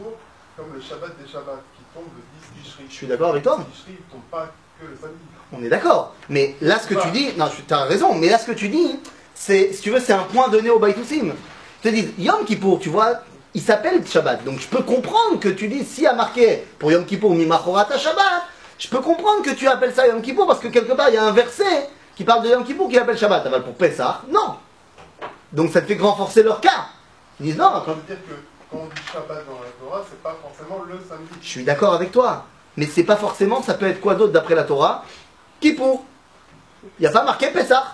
Speaker 11: comme le Shabbat des Shabbats qui tombe le 10 Tishri.
Speaker 1: Je suis d'accord avec toi.
Speaker 11: Le 10 Tishri ne tombe pas que le samedi.
Speaker 1: On est d'accord. Mais là, ce que tu dis, non, tu as raison, mais là, ce que tu dis, c'est, si tu veux, c'est un point donné au Baïtoussim. Je te dis, Yom Kippour, tu vois, il s'appelle Shabbat. Donc je peux comprendre que tu dis, s'il y a marqué pour Yom Kippour, Mimachorata Shabbat, je peux comprendre que tu appelles ça Yom Kippour parce que quelque part, il y a un verset qui parle de Yom Kippour qui appelle Shabbat. Aval pour Pessah, non. Donc ça te fait renforcer leur cas. Ils disent non.
Speaker 11: Ça veut dire que quand on dit Shabbat dans la Torah, c'est pas forcément le samedi.
Speaker 1: Je suis d'accord avec toi. Mais c'est pas forcément, ça peut être quoi d'autre d'après la Torah? Kippour. Il n'y a pas marqué Pessah.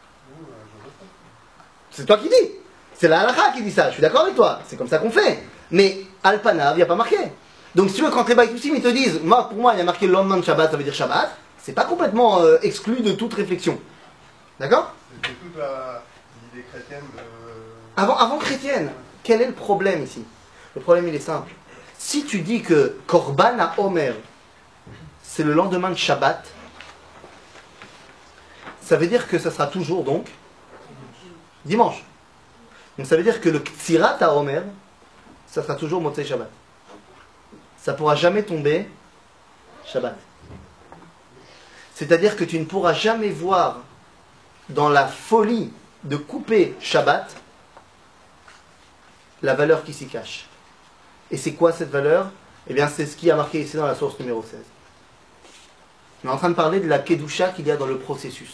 Speaker 1: C'est toi qui dis. C'est la halakha qui dit ça. Je suis d'accord avec toi. C'est comme ça qu'on fait. Mais Alpanav, il n'y a pas marqué. Donc si tu veux, quand les Baïtoussim, ils te disent, moi, pour moi, il y a marqué le lendemain de Shabbat, ça veut dire Shabbat, c'est pas complètement exclu de toute réflexion. D'accord?
Speaker 11: C'est toute l'idée chrétienne de...
Speaker 1: Avant chrétienne, quel est le problème ici? Le problème, il est simple. Si tu dis que Korban à Omer, c'est le lendemain de Shabbat, ça veut dire que ça sera toujours donc dimanche. Donc ça veut dire que le Ksirat à Omer, ça sera toujours Motzei Shabbat. Ça ne pourra jamais tomber Shabbat. C'est-à-dire que tu ne pourras jamais voir dans la folie de couper Shabbat la valeur qui s'y cache. Et c'est quoi cette valeur? Eh bien c'est ce qui a marqué ici dans la source numéro 16. On est en train de parler de la Kedusha qu'il y a dans le processus.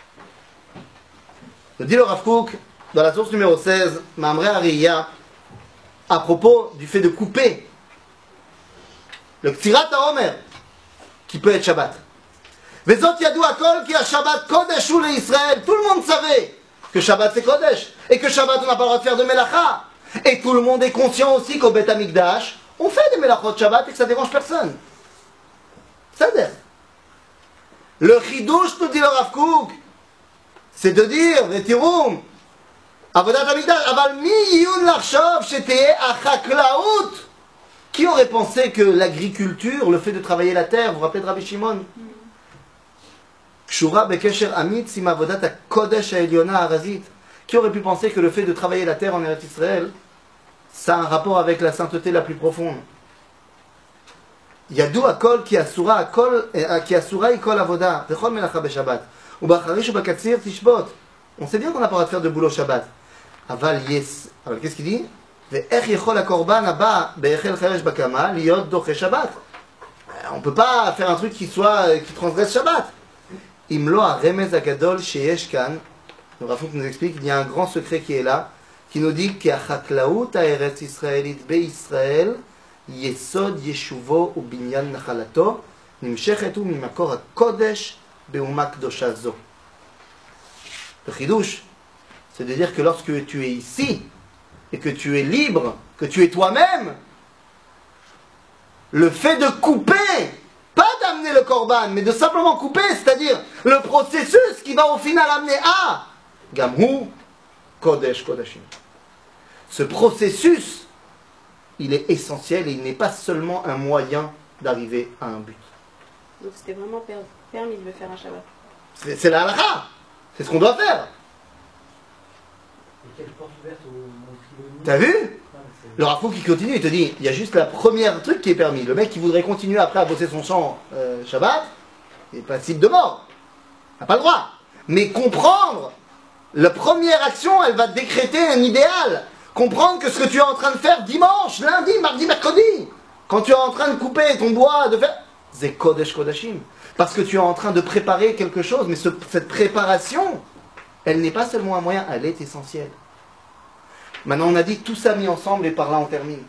Speaker 1: Nous dit le Rav Kook, dans la source numéro 16, Mamre Ariya, à propos du fait de couper le Ksirat HaOmer, qui peut être Shabbat. Vezot yadou akol ki Shabbat Kodesh ou le Israël. Tout le monde savait que Shabbat c'est Kodesh, et que Shabbat on n'a pas le droit de faire de Melacha. Et tout le monde est conscient aussi qu'au Beth Amikdash, on fait des Melachot Shabbat et que ça dérange personne. Ça dérange. Le Chidouche, nous dit le Rav Kook, c'est de dire, Vetirum, Avodat Amikdash, Aval mi yiyun larshov sheteye achaklaout. Qui aurait pensé que l'agriculture, le fait de travailler la terre, vous vous rappelez de Rabbi Shimon? Kshura bekesher amit sim avodat hakodesh ha'elyona harazit. Qui aurait pu penser que le fait de travailler la terre en Eretz Israël, ça a un rapport avec la sainteté la plus profonde? Yadou akol ki asura akol ki asura ikol avoda vechol melacha beshabbat ubacharish ubakatsir tishbot. On sait bien qu'on n'a pas le droit de faire de boulot Shabbat. Aval yes. Alors qu'est-ce qu'il dit? On ne peut pas faire un truc qui transgresse Shabbat. Imlo a remez agadol sheyesh kan. Le Rav Kook nous explique qu'il y a un grand secret qui est là, qui nous dit que chaklaout ha'eretz israélite be'Israël yesod yeshuvo ubinyan nachalato nimshechet hu mimakor hakodesh be'uma kdosha zo. Le chidouche, c'est de dire que lorsque tu es ici et que tu es libre, que tu es toi-même, le fait de couper, pas d'amener le korban, mais de simplement couper, c'est-à-dire le processus qui va au final amener à Gamhu Kodesh Kodashim. Ce processus, il est essentiel et il n'est pas seulement un moyen d'arriver à un but.
Speaker 2: Donc c'était vraiment permis de le faire un Shabbat.
Speaker 1: C'est la halakha, c'est ce qu'on doit faire.
Speaker 8: Et quelle porte ouverte au monde Filoni?
Speaker 1: T'as vu? Le Rav Kook qui continue, il te dit, il y a juste la première truc qui est permis. Le mec qui voudrait continuer après à bosser son champ Shabbat, il est passible de mort. Il n'a pas le droit. Mais comprendre, la première action, elle va décréter un idéal. Comprendre que ce que tu es en train de faire dimanche, lundi, mardi, mercredi, quand tu es en train de couper ton bois, de faire... C'est Kodesh Kodashim. Parce que tu es en train de préparer quelque chose, mais cette préparation, elle n'est pas seulement un moyen, elle est essentielle. Maintenant, on a dit tout ça mis ensemble et par là on termine.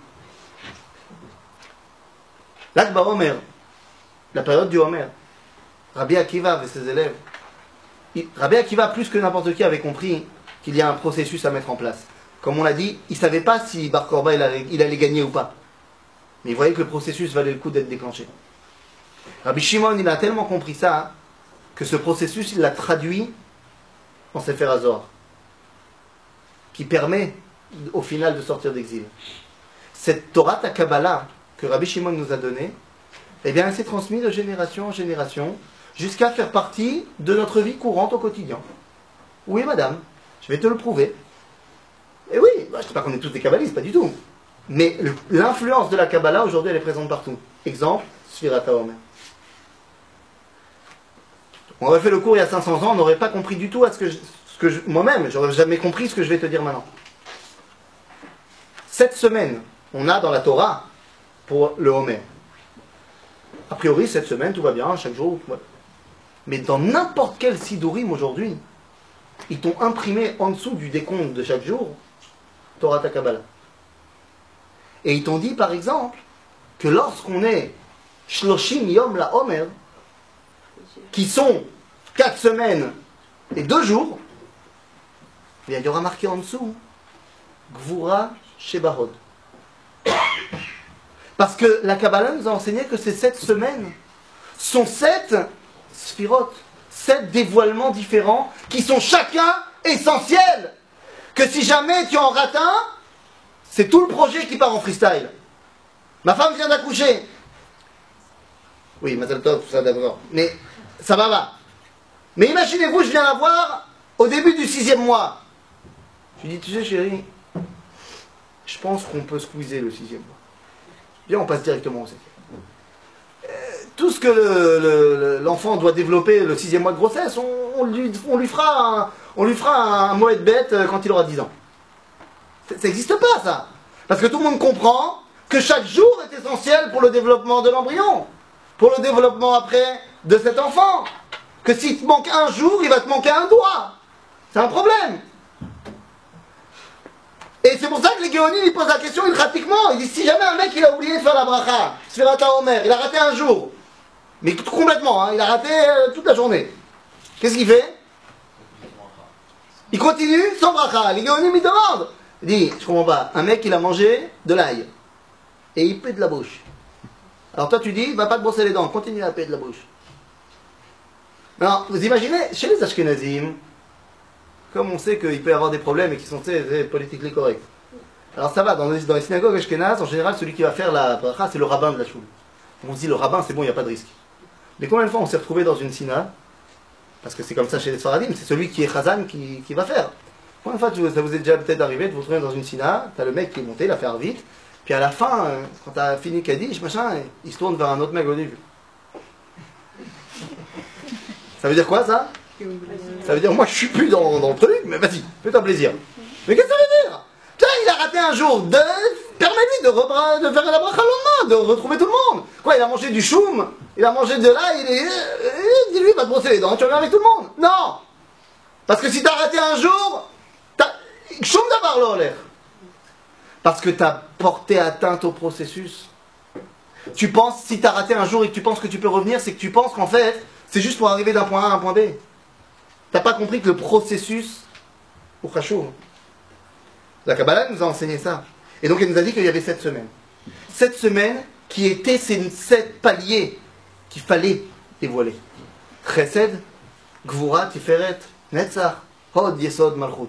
Speaker 1: L'Akba Omer, la période du Homer, Rabbi Akiva et ses élèves, Rabbi Akiva, plus que n'importe qui, avait compris qu'il y a un processus à mettre en place. Comme on l'a dit, il ne savait pas si Bar Korba il allait gagner ou pas. Mais il voyait que le processus valait le coup d'être déclenché. Rabbi Shimon, il a tellement compris ça, que ce processus, il l'a traduit en Sefer HaZohar, qui permet au final de sortir d'exil. Cette Torah ta Kabbalah que Rabbi Shimon nous a donnée, eh bien elle s'est transmise de génération en génération jusqu'à faire partie de notre vie courante au quotidien. Oui madame, je vais te le prouver. Et oui, je ne dis pas qu'on est tous des kabbalistes, pas du tout. Mais l'influence de la Kabbalah, aujourd'hui, elle est présente partout. Exemple, Sfirat HaOmer. On aurait fait le cours il y a 500 ans, on n'aurait pas compris du tout à moi-même, j'aurais jamais compris ce que je vais te dire maintenant. Cette semaine, on a dans la Torah pour le Homer. A priori, cette semaine, tout va bien, chaque jour. Ouais. Mais dans n'importe quel Sidurim aujourd'hui, ils t'ont imprimé en dessous du décompte de chaque jour Torah ta Kabbalah. Et ils t'ont dit, par exemple, que lorsqu'on est Shloshim Yom la Homer, qui sont 4 semaines et 2 jours, il y aura marqué en dessous Gvura Shebahod. Parce que la Kabbalah nous a enseigné que ces 7 semaines sont 7 sphirotes, 7 dévoilements différents qui sont chacun essentiels. Que si jamais tu en rates un, c'est tout le projet qui part en freestyle. Ma femme vient d'accoucher. Oui, Mazal Tov, tout ça d'abord. Mais ça va. Mais imaginez-vous, je viens la voir au début du 6e mois. Je lui dis, tu sais chérie, je pense qu'on peut squeezer le 6e mois. Bien, on passe directement au 7e. Tout ce que l'enfant doit développer le 6e mois de grossesse, on lui fera un moed bête quand il aura 10 ans. Ça n'existe pas, ça. Parce que tout le monde comprend que chaque jour est essentiel pour le développement de l'embryon, pour le développement après de cet enfant. Que s'il te manque un jour, il va te manquer un doigt. C'est un problème. Et c'est pour ça que les Géonim, ils posent la question pratiquement. Ils disent, si jamais un mec, il a oublié de faire la bracha, Sfirat HaOmer, il a raté un jour, mais complètement, il a raté toute la journée. Qu'est-ce qu'il fait? Il continue sans bracha. Les Géonim, ils demandent. Il dit, je comprends pas, un mec, il a mangé de l'ail, et il pète de la bouche. Alors toi, tu dis, va pas te brosser les dents, continue à péter de la bouche. Alors, vous imaginez, chez les Ashkenazim, comme on sait qu'il peut y avoir des problèmes et qu'ils sont politiquement corrects. Alors ça va, dans les synagogues ashkénazes, en général, celui qui va faire la bracha, c'est le rabbin de la choule. On se dit, le rabbin, c'est bon, il n'y a pas de risque. Mais combien de fois on s'est retrouvé dans une syna, parce que c'est comme ça chez les Sfaradim, c'est celui qui est chazan qui va faire. Combien de fois ça vous est déjà peut-être arrivé de vous retrouver dans une syna, t'as le mec qui est monté, il a fait vite, puis à la fin, quand t'as fini Kaddish, machin, il se tourne vers un autre mec au début. Ça veut dire quoi, ça? Ça veut dire, moi je suis plus dans le truc, mais vas-y, fais-toi plaisir. Mais qu'est-ce que ça veut dire? Tiens, il a raté un jour, permets-lui de faire la bracha le lendemain, de retrouver tout le monde. Quoi, il a mangé du choum, il a mangé de l'ail, dis-lui, va te brosser les dents, tu reviens avec tout le monde. Non! Parce que si t'as raté un jour, choum d'abord l'olaire. Parce que t'as porté atteinte au processus. Tu penses, si t'as raté un jour et que tu penses que tu peux revenir, c'est que tu penses qu'en fait, c'est juste pour arriver d'un point A à un point B. T'as pas compris que le processus, au Khashour, la Kabbalah nous a enseigné ça. Et donc elle nous a dit qu'il y avait 7 semaines. 7 semaines qui étaient ces 7 paliers qu'il fallait dévoiler. Chesed, Gvura, Tiferet, Netzach, Hod, Yesod, Malchut.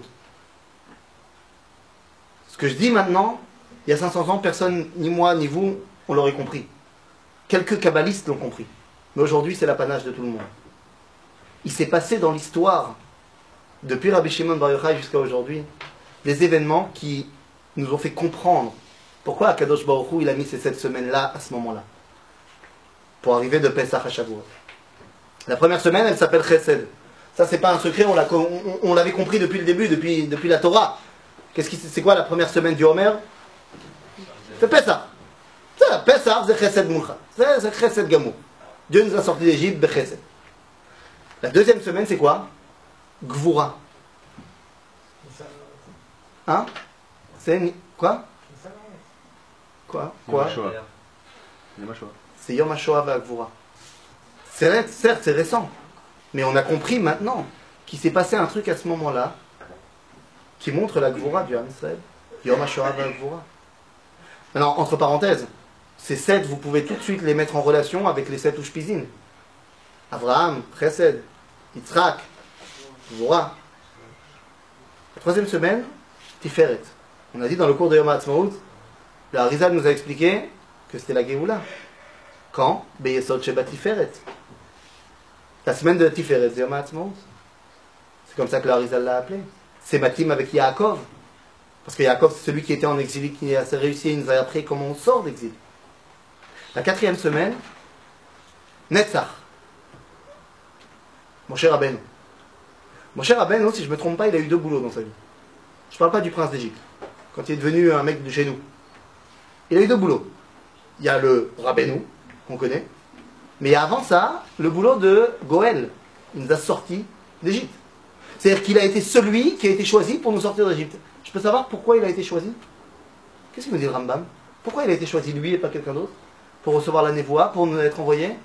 Speaker 1: Ce que je dis maintenant, il y a 500 ans, personne, ni moi, ni vous, on l'aurait compris. Quelques kabbalistes l'ont compris. Mais aujourd'hui, c'est l'apanage de tout le monde. Il s'est passé dans l'histoire, depuis Rabbi Shimon Bar Yochai jusqu'à aujourd'hui, des événements qui nous ont fait comprendre pourquoi Akadosh Baruch Hu, il a mis ces 7 semaines-là, à ce moment-là, pour arriver de Pesach à Shavuot. La première semaine, elle s'appelle Chesed. Ça, c'est pas un secret, on l'avait compris depuis le début, depuis la Torah. C'est quoi la première semaine du Homer? C'est Pesach. C'est Pesach, c'est Chesed Mulcha. C'est Chesed Gamur. Dieu nous a sortis d'Égypte, Bechesed. La deuxième semaine, c'est quoi? Gvura. Hein? C'est quoi? Quoi? C'est Yom HaShoah Gvura. Certes, c'est récent. Mais on a compris maintenant qu'il s'est passé un truc à ce moment-là qui montre la Gvura du Ham Israël. Yom HaShoah Gvura. Maintenant, entre parenthèses, ces 7, vous pouvez tout de suite les mettre en relation avec les 7 Ushpizin. Abraham, Chesed, Yitzhak, Gvura. La troisième semaine, Tiferet. On a dit dans le cours de Yom HaAtzmaut, le Harizal nous a expliqué que c'était la Géoula. Quand? Beyesod Sheba Tiferet. La semaine de Tiferet, c'est Yom HaAtzmaut. C'est comme ça que le Harizal l'a appelé. C'est Matim avec Yaakov. Parce que Yaakov, c'est celui qui était en exil, qui a réussi, il nous a appris comment on sort d'exil. La 4e semaine, Netzach. Mon cher Rabbeinu. Mon cher Rabbeinu, si je ne me trompe pas, il a eu 2 boulots dans sa vie. Je ne parle pas du prince d'Égypte, quand il est devenu un mec de chez nous. Il a eu 2 boulots. Il y a le Rabbeinu, qu'on connaît, mais il y a avant ça, le boulot de Goël. Il nous a sortis d'Égypte. C'est-à-dire qu'il a été celui qui a été choisi pour nous sortir d'Égypte. Je peux savoir pourquoi il a été choisi? Qu'est-ce qu'il nous dit le Rambam? Pourquoi il a été choisi lui et pas quelqu'un d'autre? Pour recevoir la névoie, pour nous être envoyé?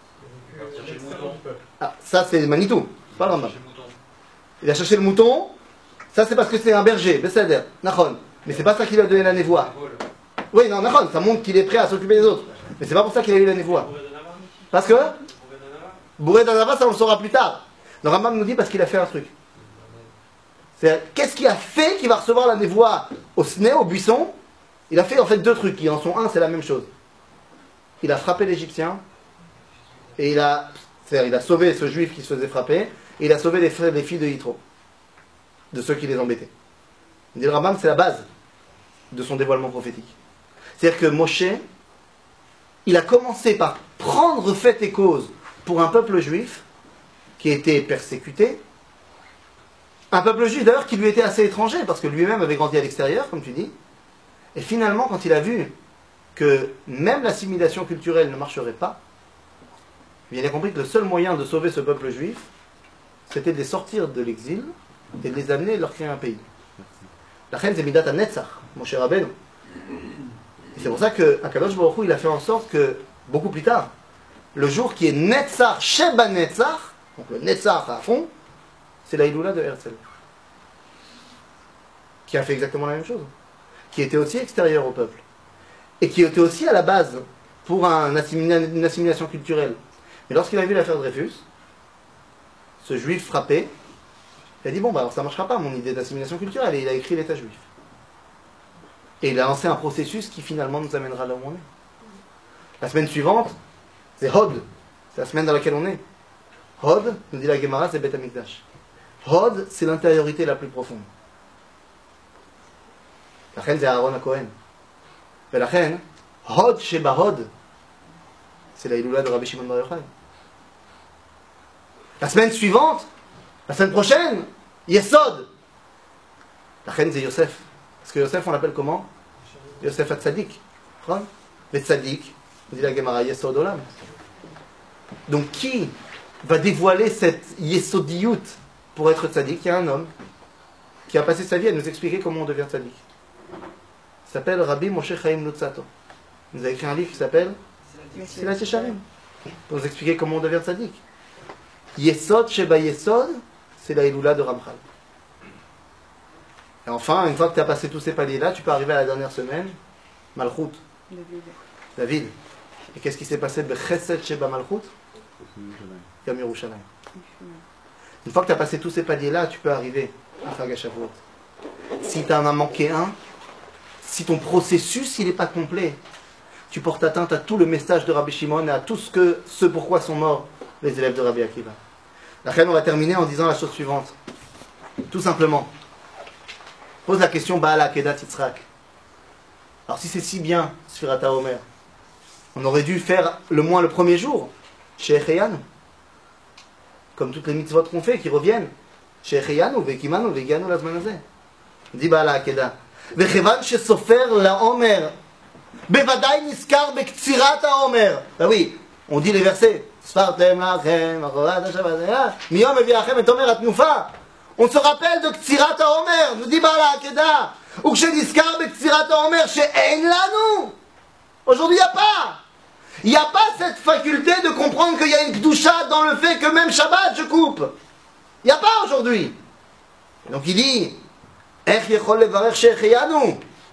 Speaker 1: Ah, ça c'est Manitou, c'est pas le Rambam. Il a cherché le mouton, ça c'est parce que c'est un berger, Besséder, Nachon. Mais c'est pas ça qui lui a donné la névoie. Oui, non, Nachon, ça montre qu'il est prêt à s'occuper des autres. Mais c'est pas pour ça qu'il a eu la névoie. Parce que Bourré d'Anava, ça on le saura plus tard. Le Rambam nous dit parce qu'il a fait un truc. C'est qu'est-ce qui a fait qu'il va recevoir la névoie au Sné, au buisson? Il a fait en fait 2 trucs qui en sont un, c'est la même chose. Il a frappé l'Égyptien et il a sauvé ce juif qui se faisait frapper et il a sauvé les filles de Yitro, de ceux qui les embêtaient. Il dit le Rambam, c'est la base de son dévoilement prophétique. C'est-à-dire que Moshe, il a commencé par prendre fait et cause pour un peuple juif qui était persécuté, un peuple juif d'ailleurs qui lui était assez étranger parce que lui-même avait grandi à l'extérieur, comme tu dis, et finalement quand il a vu que même l'assimilation culturelle ne marcherait pas, il a compris que le seul moyen de sauver ce peuple juif, c'était de les sortir de l'exil et de les amener et de leur créer un pays. La reine Zemidat à Netzach, mon cher Rabbeinu. Et c'est pour ça que Akadosh Baruch Hu, il a fait en sorte que, beaucoup plus tard, le jour qui est Netzach, Sheba Netzach, donc le Netzach à fond, c'est la Iloula de Herzl. Qui a fait exactement la même chose. Qui était aussi extérieur au peuple. Et qui était aussi à la base pour une assimilation culturelle. Mais lorsqu'il a vu l'affaire Dreyfus, ce juif frappé, il a dit bon, bah alors ça ne marchera pas mon idée d'assimilation culturelle. Et il a écrit l'État juif. Et il a lancé un processus qui finalement nous amènera là où on est. La semaine suivante, c'est Hod. C'est la semaine dans laquelle on est. Hod, nous dit la Gemara, c'est Beth Amikdash. Hod, c'est l'intériorité la plus profonde. La reine, c'est Aaron à Cohen. Et la reine, Hod Sheba Hod, c'est la Iloula de Rabbi Shimon Bar Yochai. La semaine suivante, la semaine prochaine, Yesod. La reine, c'est Yosef. Parce que Yosef, on l'appelle comment? Yosef Hatzadik. Le Tzadik, nous dit la Gemara, Yesod Olam. Donc qui va dévoiler cette Yesodiyut pour être Tzadik? Il y a un homme qui a passé sa vie à nous expliquer comment on devient Tzadik. Il s'appelle Rabbi Moshe Chaim Luzzatto. Il nous a écrit un livre qui s'appelle Silat Yesharim, pour nous expliquer comment on devient Tzadik. Yesod Sheba Yesod, c'est la Iloula de Ramchal. Et enfin, une fois que tu as passé tous ces paliers-là, tu peux arriver à la dernière semaine, Malchut, David. Et qu'est-ce qui s'est passé? Chesed Sheba Malchut, Yom Yerushalayim. Une fois que tu as passé tous ces paliers-là, tu peux arriver à Chag HaShavuot. Si tu en as manqué un, si ton processus il n'est pas complet, tu portes atteinte à tout le message de Rabbi Shimon et à tout ce pourquoi sont morts les élèves de Rabbi Akiva. La reine, on va terminer en disant la chose suivante. Tout simplement, pose la question Baal Akedat Yitzhak. Alors si c'est si bien, Sfirat HaOmer, on aurait dû faire le moins le premier jour, chez Echeyanu. Comme toutes les mitzvot qu'on fait, qui reviennent. Chez Echeyanu, Vekimanu, Vegianu, Lazmanazé. Dit Baal Akedah. וכיוון שסופר לעומר בוודאי נזכר בקצירת העומר. oui, on dit les versets ספרתם לכם אחורת השבת מיום הביאכם את עומר התנופה. On se rappelle de קצירת העומר, nous dit בעל העקדה. וכשנזכר בקצירת העומר שאין לנו, aujourd'hui il n'y a pas cette faculté de comprendre qu'il y a une kdusha dans le fait que même Shabbat je coupe. Il n'y a pas aujourd'hui. Donc il dit איך יכול לברך שהחיינו?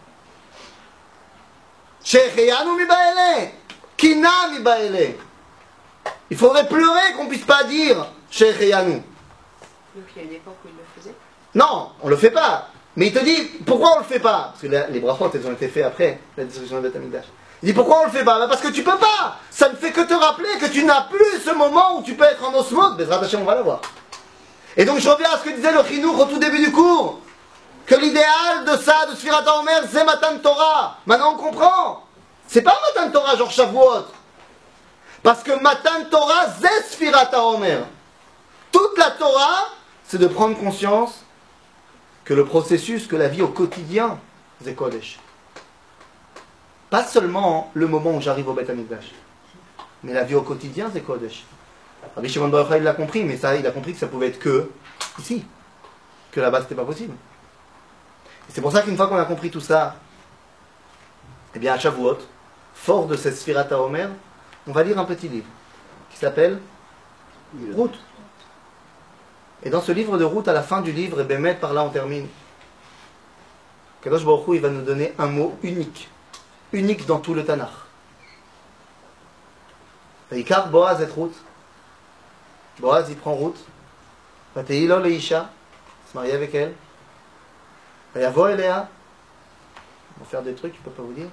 Speaker 1: שהחיינו מבעלה, קינה מבעלה. Il faudrait pleurer qu'on ne puisse pas dire שהחיינו.
Speaker 2: Donc il y a une époque où il le faisait?
Speaker 1: Non, on ne le fait pas. Mais il te dit, pourquoi on ne le fait pas? Parce que les brachot, elles ont été faites après la destruction de Beth Amikdash. Il dit, pourquoi on ne le fait pas? Parce que tu ne peux pas. Ça ne fait que te rappeler que tu n'as plus ce moment où tu peux être en osmose. Bezrat Hashem, on va l'avoir. Et donc je reviens à ce que disait le Chinour au tout début du cours. que l'idéal de ça, de Sfirat HaOmer, c'est Matan Torah. Maintenant on comprend. C'est pas Matan Torah genre Shavuot. Parce que Matan Torah, c'est Sfirat HaOmer. Toute la Torah, c'est de prendre conscience que le processus, que la vie au quotidien, c'est Kodesh. Pas seulement le moment où j'arrive au Beth Amikdash, mais la vie au quotidien, c'est Kodesh. Rabbi Shimon Bar Yochai, il l'a compris, mais ça, il a compris que ça pouvait être que ici, que là-bas, c'était pas possible. Et c'est pour ça qu'une fois qu'on a compris tout ça, eh bien, à Shavuot, fort de cette Sfirat HaOmer, on va lire un petit livre qui s'appelle Route. Et dans ce livre de Route, à la fin du livre, et Bémet, par là on termine, Kadosh Baruch Hu, il va nous donner un mot unique. Unique dans tout le Tanakh. Vaikar Boaz et Route. Boaz, il prend route. Vateilo leisha, se marier avec elle. Vayavo elea. On va faire des trucs, je ne peux pas vous dire.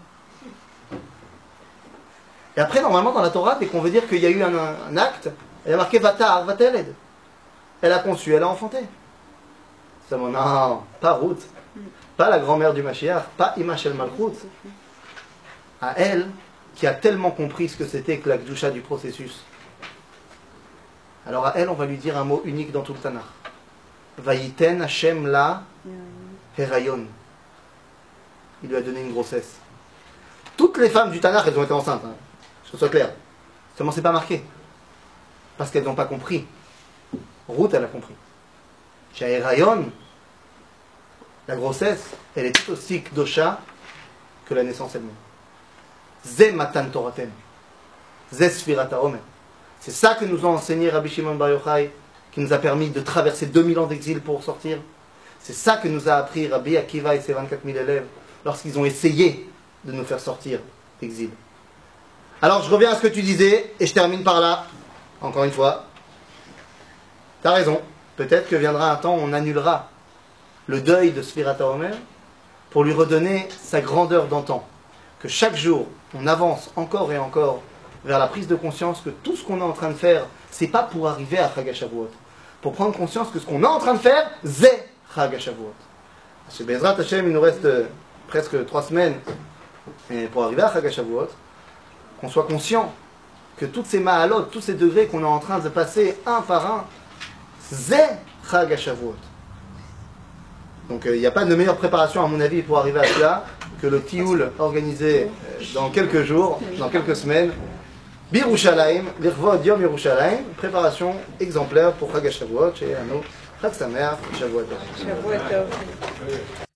Speaker 1: Et après, normalement, dans la Torah, dès qu'on veut dire qu'il y a eu un acte, il y a marqué Vatar, Vateled. Elle a conçu, elle a enfanté. Seulement, non, pas Ruth. Pas la grand-mère du Mashiach, pas Imachel Malchut. À elle, qui a tellement compris ce que c'était que la Gdusha du processus. Alors à elle, on va lui dire un mot unique dans tout le Tanakh. Vayiten Hashem la Herayon. Il lui a donné une grossesse. Toutes les femmes du Tanakh, elles ont été enceintes. Hein. Que ce soit clair. Seulement, c'est pas marqué. Parce qu'elles n'ont pas compris. Ruth, elle a compris. Chez Herayon, la grossesse, elle est tout aussi kdosha que la naissance elle-même. Ze matan toratem. Ze sfirat haomer. C'est ça que nous a enseigné Rabbi Shimon Bar Yochai, qui nous a permis de traverser 2000 ans d'exil pour sortir. C'est ça que nous a appris Rabbi Akiva et ses 24 000 élèves lorsqu'ils ont essayé de nous faire sortir d'exil. Alors je reviens à ce que tu disais et je termine par là. Encore une fois, tu as raison. Peut-être que viendra un temps où on annulera le deuil de Sfirat HaOmer pour lui redonner sa grandeur d'antan. Que chaque jour, on avance encore et encore vers la prise de conscience que tout ce qu'on est en train de faire, c'est pas pour arriver à Chag HaShavuot. Pour prendre conscience que ce qu'on est en train de faire, c'est Chag HaShavuot. Chez Bezrat Hashem, il nous reste presque 3 semaines pour arriver à Chag HaShavuot. Qu'on soit conscient que toutes ces mahalot, tous ces degrés qu'on est en train de passer un par un, c'est Chag HaShavuot. Donc il n'y a pas de meilleure préparation à mon avis pour arriver à cela que le tioul organisé dans quelques jours, dans quelques semaines, Birushalayim, l'Irvod Yom Yerushalayim, préparation exemplaire pour Chag HaShavuot, chez Anno, Chag Sameach, Shavuot Tov.